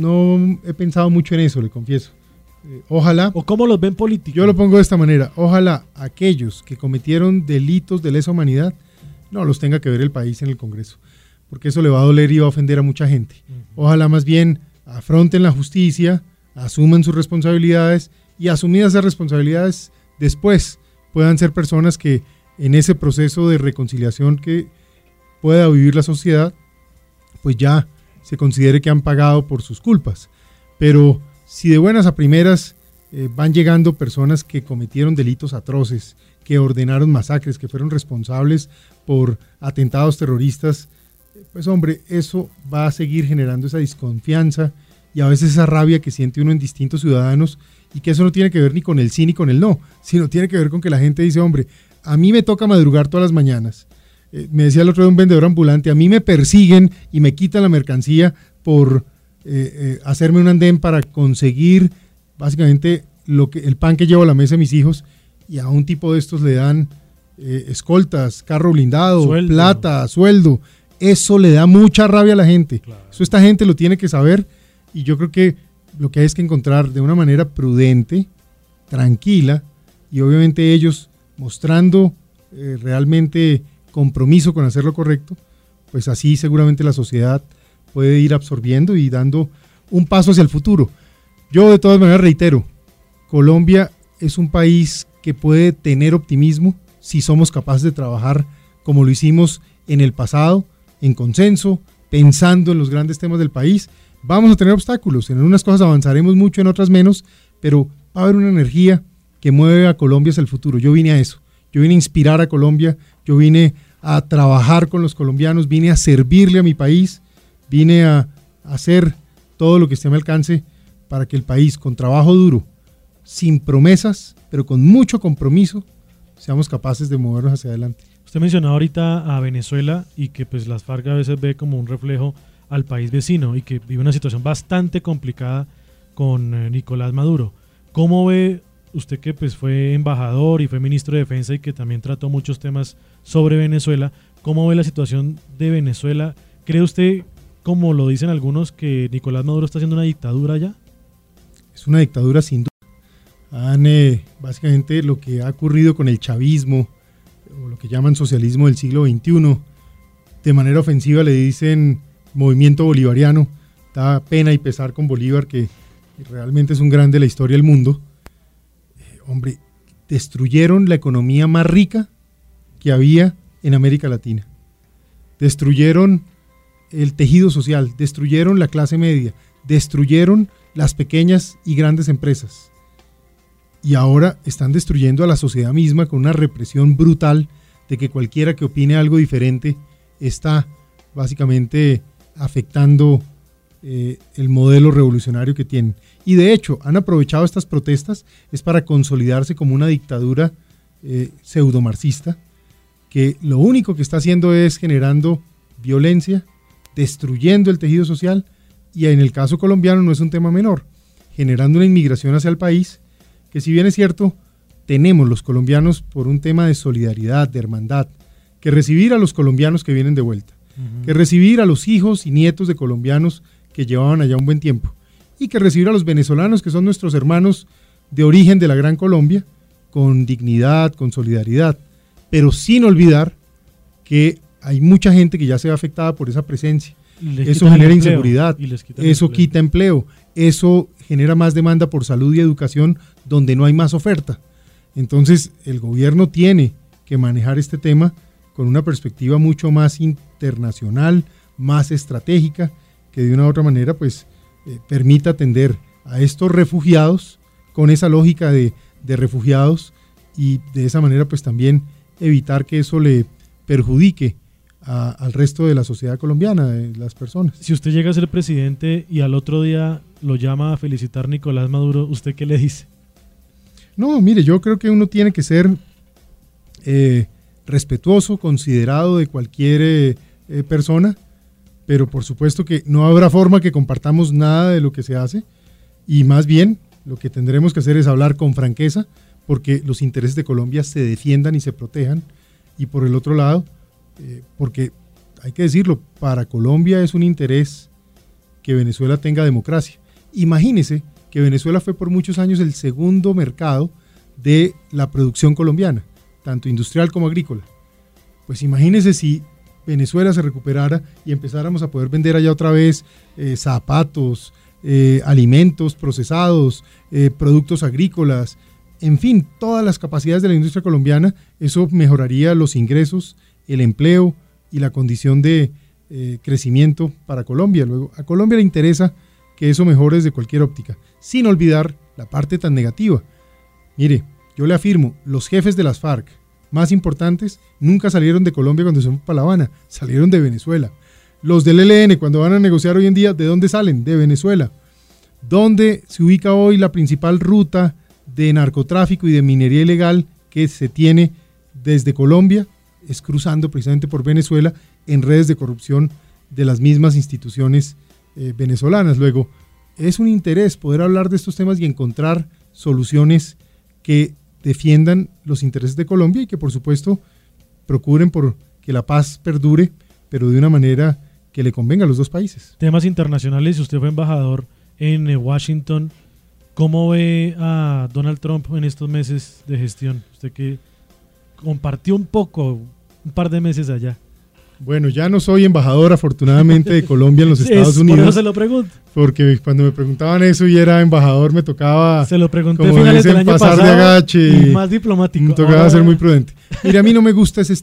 he pensado mucho en eso, le confieso. Ojalá. ¿O cómo los ven políticos? Yo lo pongo de esta manera. Ojalá aquellos que cometieron delitos de lesa humanidad no los tenga que ver el país en el Congreso, porque eso le va a doler y va a ofender a mucha gente. Ojalá más bien afronten la justicia, asuman sus responsabilidades y asumidas esas responsabilidades después puedan ser personas que en ese proceso de reconciliación que pueda vivir la sociedad, pues ya se considere que han pagado por sus culpas. Pero si de buenas a primeras van llegando personas que cometieron delitos atroces, que ordenaron masacres, que fueron responsables por atentados terroristas, pues hombre, eso va a seguir generando esa desconfianza y a veces esa rabia que siente uno en distintos ciudadanos, y que eso no tiene que ver ni con el sí ni con el no, sino tiene que ver con que la gente dice, hombre, a mí me toca madrugar todas las mañanas. Me decía el otro día un vendedor ambulante, a mí me persiguen y me quitan la mercancía por hacerme un andén para conseguir básicamente el pan que llevo a la mesa de mis hijos, y a un tipo de estos le dan escoltas, carro blindado, sueldo, plata, sueldo. Eso le da mucha rabia a la gente. Claro. Eso esta gente lo tiene que saber, y yo creo que lo que hay es que encontrar de una manera prudente, tranquila, y obviamente ellos mostrando realmente compromiso con hacer lo correcto, pues así seguramente la sociedad puede ir absorbiendo y dando un paso hacia el futuro. Yo de todas maneras reitero, Colombia es un país que puede tener optimismo si somos capaces de trabajar como lo hicimos en el pasado, en consenso, pensando en los grandes temas del país. Vamos a tener obstáculos, en unas cosas avanzaremos mucho, en otras menos, pero va a haber una energía que mueve a Colombia hacia el futuro. Yo vine a eso, yo vine a inspirar a Colombia, yo vine a trabajar con los colombianos, vine a servirle a mi país, vine a hacer todo lo que esté a mi alcance para que el país, con trabajo duro, sin promesas, pero con mucho compromiso, seamos capaces de movernos hacia adelante. Usted mencionaba ahorita a Venezuela y que pues las FARC a veces ve como un reflejo al país vecino y que vive una situación bastante complicada con Nicolás Maduro. ¿Cómo ve usted, que pues fue embajador y fue ministro de Defensa y que también trató muchos temas sobre Venezuela, cómo ve la situación de Venezuela? ¿Cree usted, como lo dicen algunos, que Nicolás Maduro está haciendo una dictadura allá? Es una dictadura sin duda. Básicamente lo que ha ocurrido con el chavismo, o lo que llaman socialismo del siglo XXI, de manera ofensiva le dicen movimiento bolivariano. Da pena y pesar con Bolívar, que realmente es un grande de la historia del mundo. Hombre, destruyeron la economía más rica que había en América Latina. Destruyeron el tejido social, destruyeron la clase media, destruyeron las pequeñas y grandes empresas. Y ahora están destruyendo a la sociedad misma con una represión brutal de que cualquiera que opine algo diferente está básicamente afectando el modelo revolucionario que tienen. Y de hecho han aprovechado estas protestas es para consolidarse como una dictadura pseudomarxista, que lo único que está haciendo es generando violencia, destruyendo el tejido social, y en el caso colombiano no es un tema menor, generando una inmigración hacia el país, que si bien es cierto, tenemos los colombianos por un tema de solidaridad, de hermandad, que recibir a los colombianos que vienen de vuelta, que recibir a los hijos y nietos de colombianos que llevaban allá un buen tiempo, y que recibir a los venezolanos, que son nuestros hermanos de origen de la Gran Colombia, con dignidad, con solidaridad, pero sin olvidar que hay mucha gente que ya se ve afectada por esa presencia. Eso genera inseguridad, eso quita empleo, eso genera más demanda por salud y educación donde no hay más oferta. Entonces el gobierno tiene que manejar este tema con una perspectiva mucho más internacional, más estratégica, que de una u otra manera pues permita atender a estos refugiados con esa lógica de refugiados, y de esa manera pues también evitar que eso le perjudique al resto de la sociedad colombiana, de las personas. Si usted llega a ser presidente y al otro día lo llama a felicitar Nicolás Maduro, ¿usted qué le dice? No, mire, yo creo que uno tiene que ser respetuoso, considerado de cualquier persona, pero por supuesto que no habrá forma que compartamos nada de lo que se hace, y más bien lo que tendremos que hacer es hablar con franqueza, porque los intereses de Colombia se defiendan y se protejan, y por el otro lado, porque hay que decirlo, para Colombia es un interés que Venezuela tenga democracia. Imagínese que Venezuela fue por muchos años el segundo mercado de la producción colombiana, tanto industrial como agrícola. Pues imagínese si Venezuela se recuperara y empezáramos a poder vender allá otra vez zapatos, alimentos procesados, productos agrícolas, en fin, todas las capacidades de la industria colombiana. Eso mejoraría los ingresos, el empleo y la condición de crecimiento para Colombia. Luego, a Colombia le interesa que eso mejore desde cualquier óptica, sin olvidar la parte tan negativa. Mire, yo le afirmo, los jefes de las FARC más importantes nunca salieron de Colombia cuando se fueron para La Habana, salieron de Venezuela. Los del ELN, cuando van a negociar hoy en día, ¿de dónde salen? De Venezuela. ¿Dónde se ubica hoy la principal ruta de narcotráfico y de minería ilegal que se tiene desde Colombia? Es cruzando precisamente por Venezuela, en redes de corrupción de las mismas instituciones venezolanas. Luego, es un interés poder hablar de estos temas y encontrar soluciones que defiendan los intereses de Colombia y que por supuesto procuren por que la paz perdure, pero de una manera que le convenga a los dos países. Temas internacionales, usted fue embajador en Washington. ¿Cómo ve a Donald Trump en estos meses de gestión? Usted que compartió un par de meses allá. Bueno, ya no soy embajador afortunadamente de Colombia en los Estados Unidos. Por eso se lo pregunto. Porque cuando me preguntaban eso y era embajador, me tocaba, se lo pregunté como finales del año pasar pasado, de agache y más diplomático. Me tocaba ser muy prudente. Mira, a mí no me gusta ese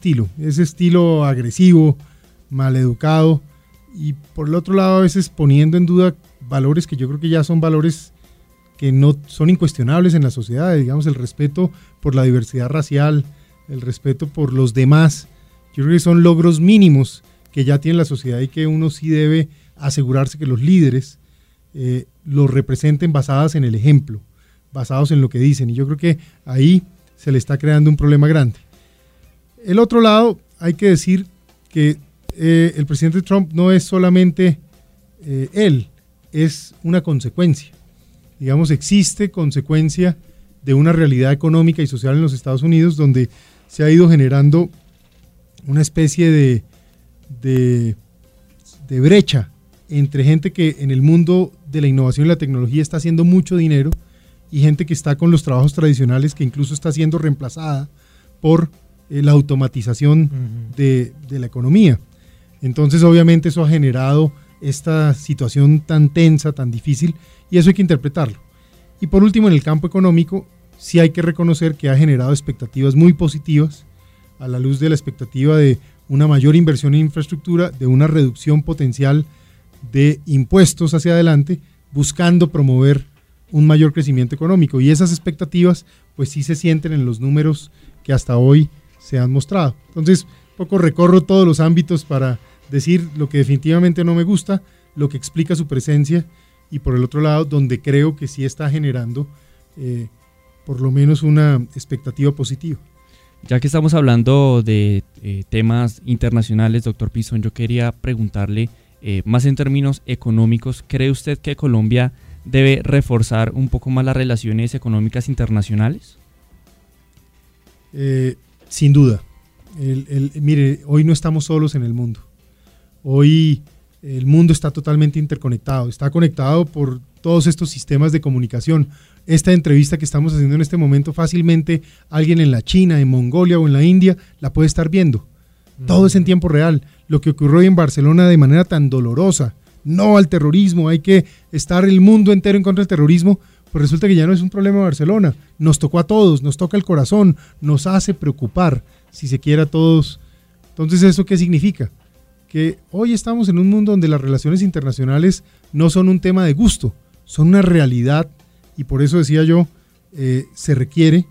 estilo agresivo, maleducado, y por el otro lado a veces poniendo en duda valores que yo creo que ya son valores que no son incuestionables en la sociedad, digamos el respeto por la diversidad racial, el respeto por los demás. Yo creo que son logros mínimos que ya tiene la sociedad y que uno sí debe asegurarse que los líderes lo representen basadas en el ejemplo, basados en lo que dicen, y yo creo que ahí se le está creando un problema grande. El otro lado, hay que decir que el presidente Trump no es solamente él, es una consecuencia. Digamos, existe consecuencia de una realidad económica y social en los Estados Unidos donde se ha ido generando una especie de brecha entre gente que en el mundo de la innovación y la tecnología está haciendo mucho dinero y gente que está con los trabajos tradicionales que incluso está siendo reemplazada por la automatización de la economía. Entonces, obviamente, eso ha generado esta situación tan tensa, tan difícil, y eso hay que interpretarlo. Y por último, en el campo económico, sí hay que reconocer que ha generado expectativas muy positivas a la luz de la expectativa de una mayor inversión en infraestructura, de una reducción potencial de impuestos hacia adelante, buscando promover un mayor crecimiento económico. Y esas expectativas, pues sí se sienten en los números que hasta hoy se han mostrado. Entonces, poco recorro todos los ámbitos para decir lo que definitivamente no me gusta, lo que explica su presencia, y por el otro lado, donde creo que sí está generando por lo menos una expectativa positiva. Ya que estamos hablando de temas internacionales, doctor Pinzón, yo quería preguntarle, más en términos económicos, ¿cree usted que Colombia debe reforzar un poco más las relaciones económicas internacionales? Sin duda. Mire, hoy no estamos solos en el mundo. Hoy el mundo está totalmente interconectado, está conectado por todos estos sistemas de comunicación. Esta entrevista que estamos haciendo en este momento, fácilmente alguien en la China, en Mongolia o en la India la puede estar viendo. Todo es en tiempo real. Lo que ocurrió hoy en Barcelona de manera tan dolorosa, no al terrorismo, hay que estar el mundo entero en contra del terrorismo, pues resulta que ya no es un problema de Barcelona, nos tocó a todos, nos toca el corazón, nos hace preocupar, si se quiere, a todos. Entonces, ¿eso qué significa? Que hoy estamos en un mundo donde las relaciones internacionales no son un tema de gusto, son una realidad, y por eso decía yo, se requiere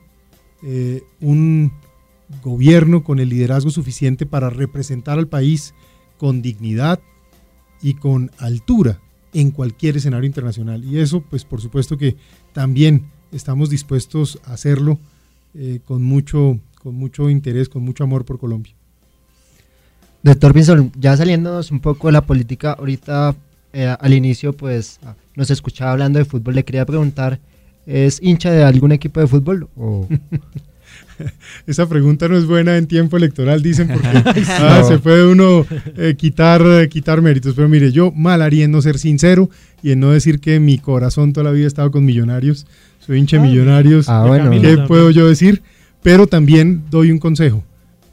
un gobierno con el liderazgo suficiente para representar al país con dignidad y con altura en cualquier escenario internacional. Y eso, pues por supuesto que también estamos dispuestos a hacerlo con mucho interés, con mucho amor por Colombia. Doctor Pinzón, ya saliéndonos un poco de la política, ahorita al inicio pues nos escuchaba hablando de fútbol, le quería preguntar, ¿es hincha de algún equipo de fútbol? ¿O? Esa pregunta no es buena en tiempo electoral, dicen, porque se puede uno quitar méritos, pero mire, yo mal haría en no ser sincero y en no decir que mi corazón toda la vida ha estado con Millonarios, soy hincha de Millonarios, bueno, ¿qué puedo yo decir? Pero también doy un consejo.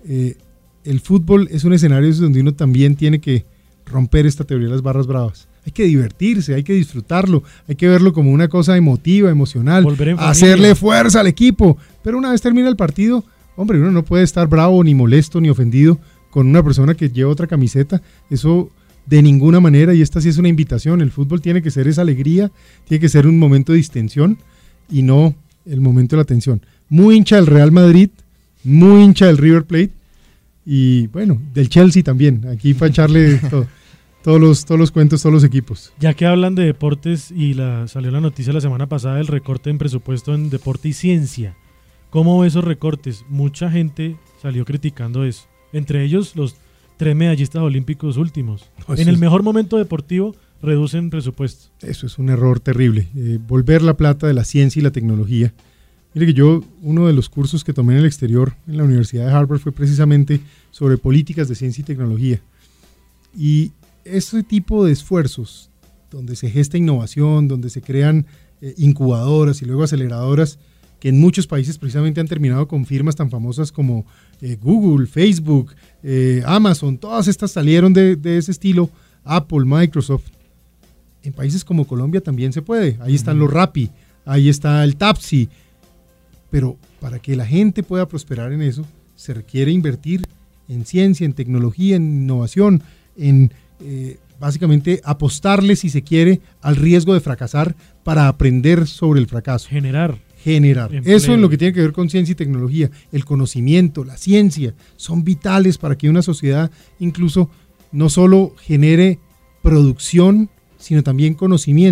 El fútbol es un escenario donde uno también tiene que romper esta teoría de las barras bravas. Hay que divertirse, hay que disfrutarlo, hay que verlo como una cosa emotiva, emocional, hacerle fuerza al equipo. Pero una vez termina el partido, hombre, uno no puede estar bravo, ni molesto, ni ofendido con una persona que lleva otra camiseta. Eso de ninguna manera, y esta sí es una invitación. El fútbol tiene que ser esa alegría, tiene que ser un momento de distensión y no el momento de la tensión. Muy hincha del Real Madrid, muy hincha del River Plate, y bueno, del Chelsea también, aquí para echarle todos los cuentos, todos los equipos. Ya que hablan de deportes y salió la noticia la semana pasada del recorte en presupuesto en deporte y ciencia, ¿cómo ve esos recortes? Mucha gente salió criticando eso, entre ellos los 3 medallistas olímpicos últimos. En el mejor momento deportivo reducen presupuesto. Eso es un error terrible, volver la plata de la ciencia y la tecnología. Mire que yo, uno de los cursos que tomé en el exterior, en la Universidad de Harvard, fue precisamente sobre políticas de ciencia y tecnología. Y este tipo de esfuerzos, donde se gesta innovación, donde se crean incubadoras y luego aceleradoras, que en muchos países precisamente han terminado con firmas tan famosas como Google, Facebook, Amazon, todas estas salieron de ese estilo, Apple, Microsoft. En países como Colombia también se puede, ahí están los Rappi, ahí está el Tapsi. Pero para que la gente pueda prosperar en eso, se requiere invertir en ciencia, en tecnología, en innovación, en básicamente apostarle, si se quiere, al riesgo de fracasar para aprender sobre el fracaso. Generar. Empleo. Eso es lo que tiene que ver con ciencia y tecnología. El conocimiento, la ciencia, son vitales para que una sociedad incluso no solo genere producción, sino también conocimiento.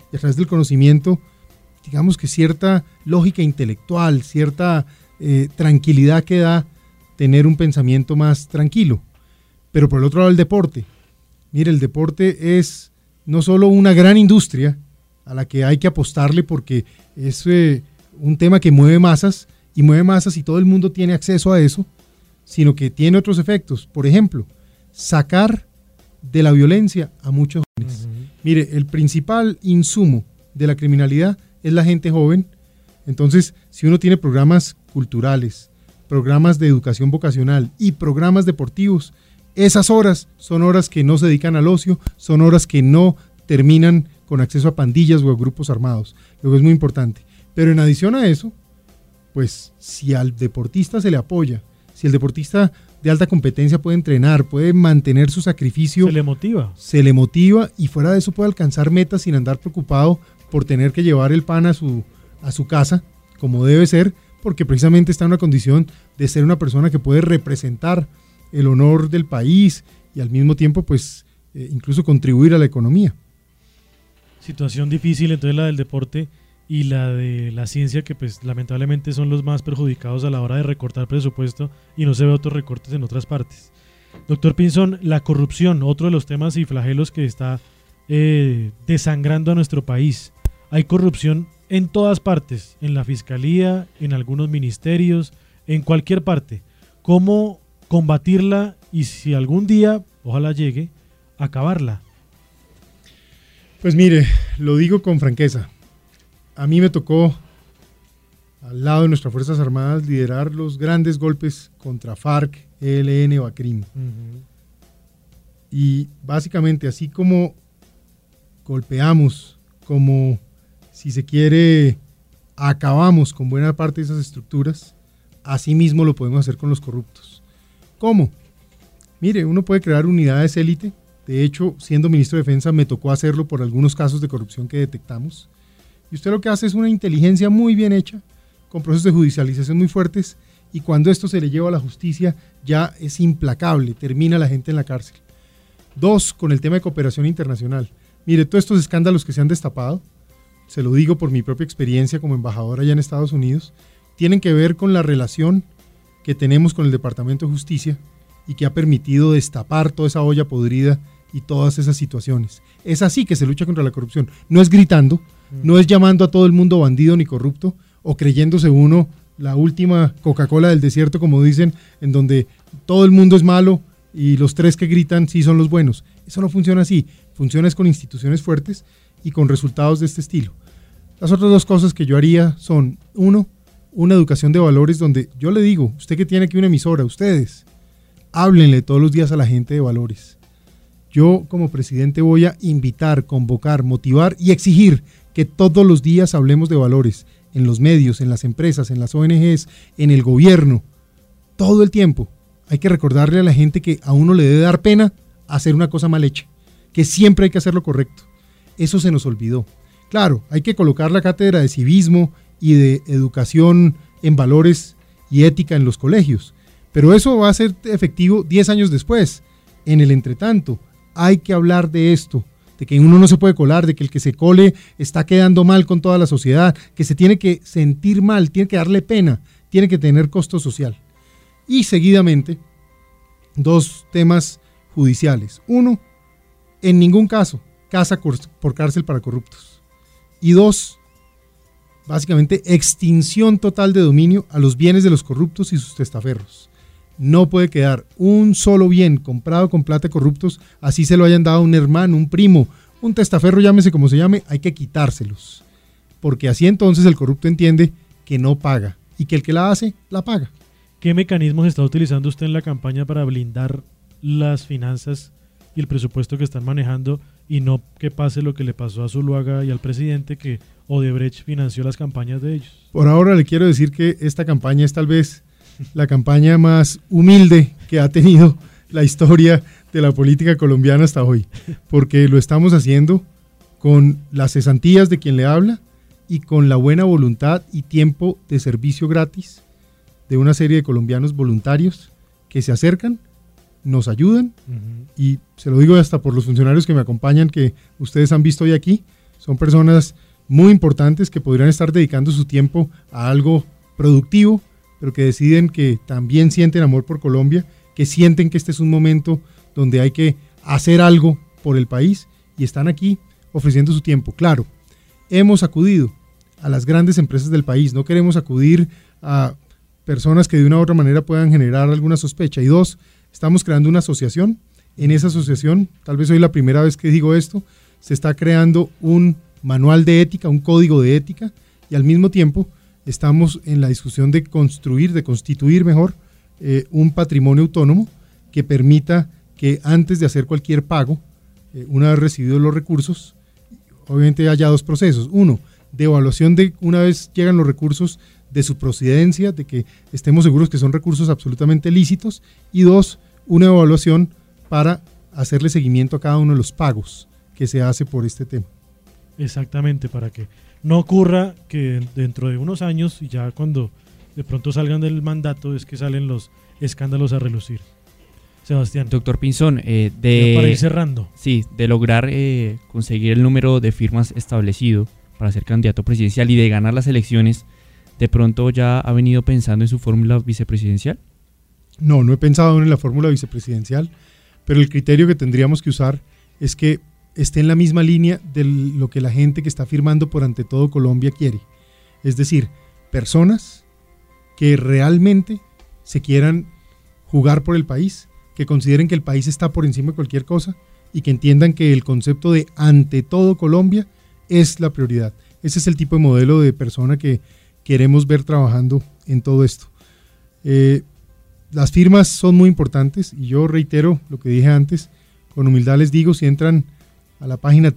y a través del conocimiento, digamos que cierta lógica intelectual, cierta tranquilidad que da tener un pensamiento más tranquilo. Pero por el otro lado el deporte. Mire, el deporte es no solo una gran industria a la que hay que apostarle porque es un tema que mueve masas y todo el mundo tiene acceso a eso, sino que tiene otros efectos. Por ejemplo, sacar de la violencia a muchos jóvenes. Mire, el principal insumo de la criminalidad es la gente joven. Entonces, si uno tiene programas culturales, programas de educación vocacional y programas deportivos, esas horas son horas que no se dedican al ocio, son horas que no terminan con acceso a pandillas o a grupos armados. Luego es muy importante. Pero en adición a eso, pues si al deportista se le apoya, si el deportista de alta competencia puede entrenar, puede mantener su sacrificio, se le motiva y fuera de eso puede alcanzar metas sin andar preocupado por tener que llevar el pan a su casa, como debe ser, porque precisamente está en una condición de ser una persona que puede representar el honor del país y al mismo tiempo pues incluso contribuir a la economía. Situación difícil entonces la del deporte y la de la ciencia, que pues lamentablemente son los más perjudicados a la hora de recortar presupuesto y no se ve otros recortes en otras partes. Doctor Pinzón, la corrupción, otro de los temas y flagelos que está desangrando a nuestro país. Hay corrupción en todas partes, en la fiscalía, en algunos ministerios, en cualquier parte. ¿Cómo combatirla y si algún día, ojalá llegue, acabarla? Pues mire, lo digo con franqueza. A mí me tocó, al lado de nuestras Fuerzas Armadas, liderar los grandes golpes contra FARC, ELN o ACRIM. Y básicamente, así como golpeamos, como si se quiere, acabamos con buena parte de esas estructuras, así mismo lo podemos hacer con los corruptos. ¿Cómo? Mire, uno puede crear unidades élite. De hecho, siendo ministro de Defensa, me tocó hacerlo por algunos casos de corrupción que detectamos. Y usted lo que hace es una inteligencia muy bien hecha, con procesos de judicialización muy fuertes, y cuando esto se le lleva a la justicia, ya es implacable, termina la gente en la cárcel. 2, con el tema de cooperación internacional. Mire, todos estos escándalos que se han destapado, se lo digo por mi propia experiencia como embajador allá en Estados Unidos, tienen que ver con la relación que tenemos con el Departamento de Justicia y que ha permitido destapar toda esa olla podrida y todas esas situaciones. Es así que se lucha contra la corrupción. No es gritando, no es llamando a todo el mundo bandido ni corrupto o creyéndose uno la última Coca-Cola del desierto, como dicen, en donde todo el mundo es malo y los 3 que gritan sí son los buenos. Eso no funciona así. Funciona es con instituciones fuertes y con resultados de este estilo. Las otras 2 cosas que yo haría son, 1, una educación de valores donde yo le digo, usted que tiene aquí una emisora, ustedes, háblenle todos los días a la gente de valores. Yo como presidente voy a invitar, convocar, motivar y exigir que todos los días hablemos de valores en los medios, en las empresas, en las ONGs, en el gobierno, todo el tiempo. Hay que recordarle a la gente que a uno le debe dar pena hacer una cosa mal hecha, que siempre hay que hacer lo correcto. Eso se nos olvidó. Claro, hay que colocar la cátedra de civismo y de educación en valores y ética en los colegios, pero eso va a ser efectivo 10 años después. En el entretanto, hay que hablar de esto, de que uno no se puede colar, de que el que se cole está quedando mal con toda la sociedad, que se tiene que sentir mal, tiene que darle pena, tiene que tener costo social. Y seguidamente, 2 temas judiciales. 1, en ningún caso, casa por cárcel para corruptos. Y 2, básicamente, extinción total de dominio a los bienes de los corruptos y sus testaferros. No puede quedar un solo bien comprado con plata de corruptos, así se lo hayan dado a un hermano, un primo, un testaferro, llámese como se llame, hay que quitárselos. Porque así entonces el corrupto entiende que no paga y que el que la hace, la paga. ¿Qué mecanismos está utilizando usted en la campaña para blindar las finanzas y el presupuesto que están manejando y no que pase lo que le pasó a Zuluaga y al presidente, que Odebrecht financió las campañas de ellos? Por ahora le quiero decir que esta campaña es tal vez la campaña más humilde que ha tenido la historia de la política colombiana hasta hoy, porque lo estamos haciendo con las cesantías de quien le habla y con la buena voluntad y tiempo de servicio gratis de una serie de colombianos voluntarios que se acercan, nos ayudan, y se lo digo hasta por los funcionarios que me acompañan, que ustedes han visto hoy aquí, Son personas muy importantes que podrían estar dedicando su tiempo a algo productivo, pero que deciden que también sienten amor por Colombia, que sienten que este es un momento donde hay que hacer algo por el país y están aquí ofreciendo su tiempo. Claro, hemos acudido a las grandes empresas del país, no queremos acudir a personas que de una u otra manera puedan generar alguna sospecha. Y dos, estamos creando una asociación. En esa asociación, tal vez hoy la primera vez que digo esto, se está creando un manual de ética, un código de ética, y al mismo tiempo estamos en la discusión de construir, de constituir mejor, un patrimonio autónomo que permita que antes de hacer cualquier pago, una vez recibidos los recursos, obviamente haya dos procesos. Uno, de evaluación de una vez llegan los recursos, de su procedencia, de que estemos seguros que son recursos absolutamente lícitos, y dos, una evaluación para hacerle seguimiento a cada uno de los pagos que se hace por este tema. Exactamente, para que no ocurra que dentro de unos años, y ya cuando de pronto salgan del mandato, es que salen los escándalos a relucir. Sebastián. Doctor Pinzón, para ir cerrando. Sí, de lograr conseguir el número de firmas establecido para ser candidato presidencial y de ganar las elecciones, ¿de pronto ya ha venido pensando en su fórmula vicepresidencial? No, no he pensado en la fórmula vicepresidencial, pero el criterio que tendríamos que usar es que esté en la misma línea de lo que la gente que está firmando por Ante Todo Colombia quiere. Es decir, personas que realmente se quieran jugar por el país, que consideren que el país está por encima de cualquier cosa y que entiendan que el concepto de Ante Todo Colombia es la prioridad. Ese es el tipo de modelo de persona que queremos ver trabajando en todo esto. Las firmas son muy importantes y yo reitero lo que dije antes, con humildad les digo, si entran a la página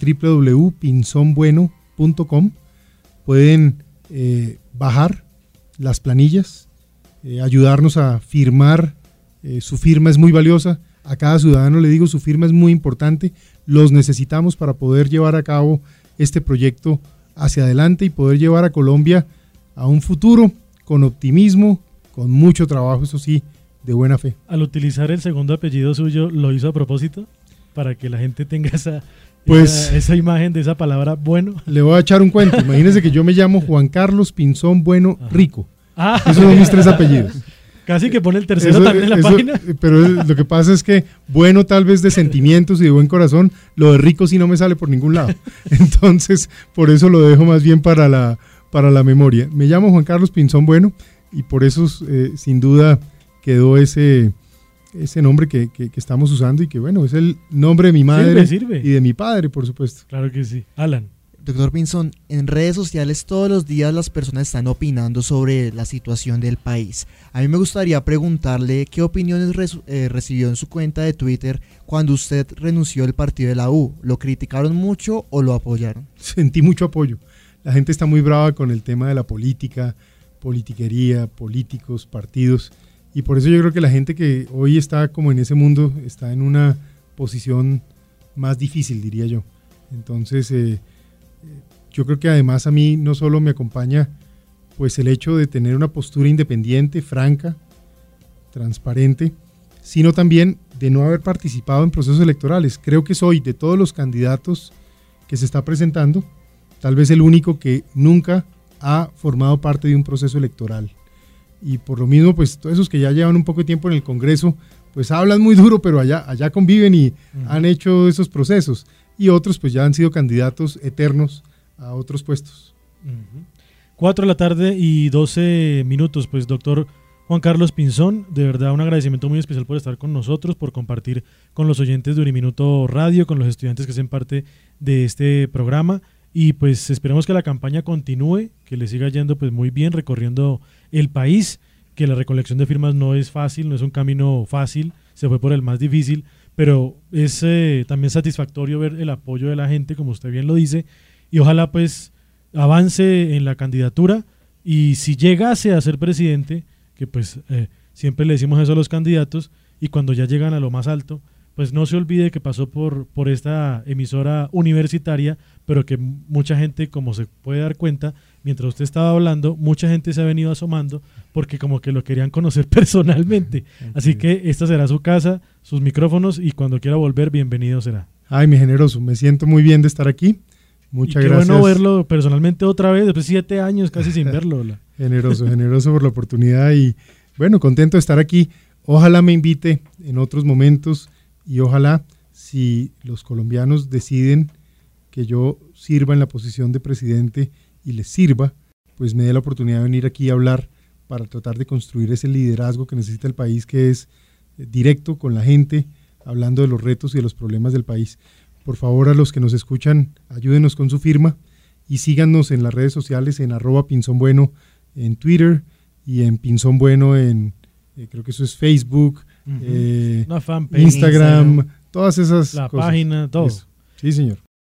www.pinzonbueno.com pueden bajar las planillas, ayudarnos a firmar. Su firma es muy valiosa, a cada ciudadano le digo, su firma es muy importante, los necesitamos para poder llevar a cabo este proyecto hacia adelante y poder llevar a Colombia a un futuro con optimismo, con mucho trabajo, eso sí, de buena fe. Al utilizar el segundo apellido suyo, ¿lo hizo a propósito? Para que la gente tenga esa imagen de esa palabra bueno. Le voy a echar un cuento, imagínense que yo me llamo Juan Carlos Pinzón Bueno Rico. Esos son mis tres apellidos. Casi que pone el tercero también en la página. Pero lo que pasa es que bueno tal vez de sentimientos y de buen corazón, lo de rico sí no me sale por ningún lado. Entonces, por eso lo dejo más bien para la memoria. Me llamo Juan Carlos Pinzón Bueno y por eso sin duda quedó ese nombre que estamos usando y que bueno, es el nombre de mi madre sirve. Y de mi padre, por supuesto. Claro que sí. Alan. Doctor Pinzón, en redes sociales todos los días las personas están opinando sobre la situación del país. A mí me gustaría preguntarle qué opiniones recibió en su cuenta de Twitter cuando usted renunció del partido de la U. ¿Lo criticaron mucho o lo apoyaron? Sentí mucho apoyo. La gente está muy brava con el tema de la política, politiquería, políticos, partidos. Y por eso yo creo que la gente que hoy está como en ese mundo está en una posición más difícil, diría yo. Entonces, yo creo que además a mí no solo me acompaña pues el hecho de tener una postura independiente, franca, transparente, sino también de no haber participado en procesos electorales. Creo que soy, de todos los candidatos que se está presentando, tal vez el único que nunca ha formado parte de un proceso electoral. Y por lo mismo, pues todos esos que ya llevan un poco de tiempo en el Congreso, pues hablan muy duro, pero allá conviven y han hecho esos procesos. Y otros pues ya han sido candidatos eternos a otros puestos. 4:12 pues doctor Juan Carlos Pinzón, de verdad un agradecimiento muy especial por estar con nosotros, por compartir con los oyentes de Uniminuto Radio, con los estudiantes que hacen parte de este programa y pues esperemos que la campaña continúe, que le siga yendo pues muy bien recorriendo el país, que la recolección de firmas no es fácil, no es un camino fácil, se fue por el más difícil, pero es también satisfactorio ver el apoyo de la gente, como usted bien lo dice, y ojalá pues avance en la candidatura y si llegase a ser presidente, que pues siempre le decimos eso a los candidatos, y cuando ya llegan a lo más alto, pues no se olvide que pasó por esta emisora universitaria, pero que mucha gente, como se puede dar cuenta, mientras usted estaba hablando, mucha gente se ha venido asomando porque como que lo querían conocer personalmente. Así que esta será su casa, sus micrófonos, y cuando quiera volver, bienvenido será. Ay, mi generoso, me siento muy bien de estar aquí. Muchas qué gracias. bueno verlo personalmente otra vez, después de 7 años casi sin verlo. Generoso por la oportunidad y bueno, contento de estar aquí. Ojalá me invite en otros momentos y ojalá si los colombianos deciden que yo sirva en la posición de presidente y les sirva, pues me dé la oportunidad de venir aquí a hablar para tratar de construir ese liderazgo que necesita el país, que es directo con la gente, hablando de los retos y de los problemas del país. Por favor, a los que nos escuchan, ayúdenos con su firma y síganos en las redes sociales en @pinzonbueno en Twitter y en Pinzón Bueno en, creo que eso es Facebook, Una fanpage, Instagram, todas esas la cosas. página, todo. Eso. Sí, señor.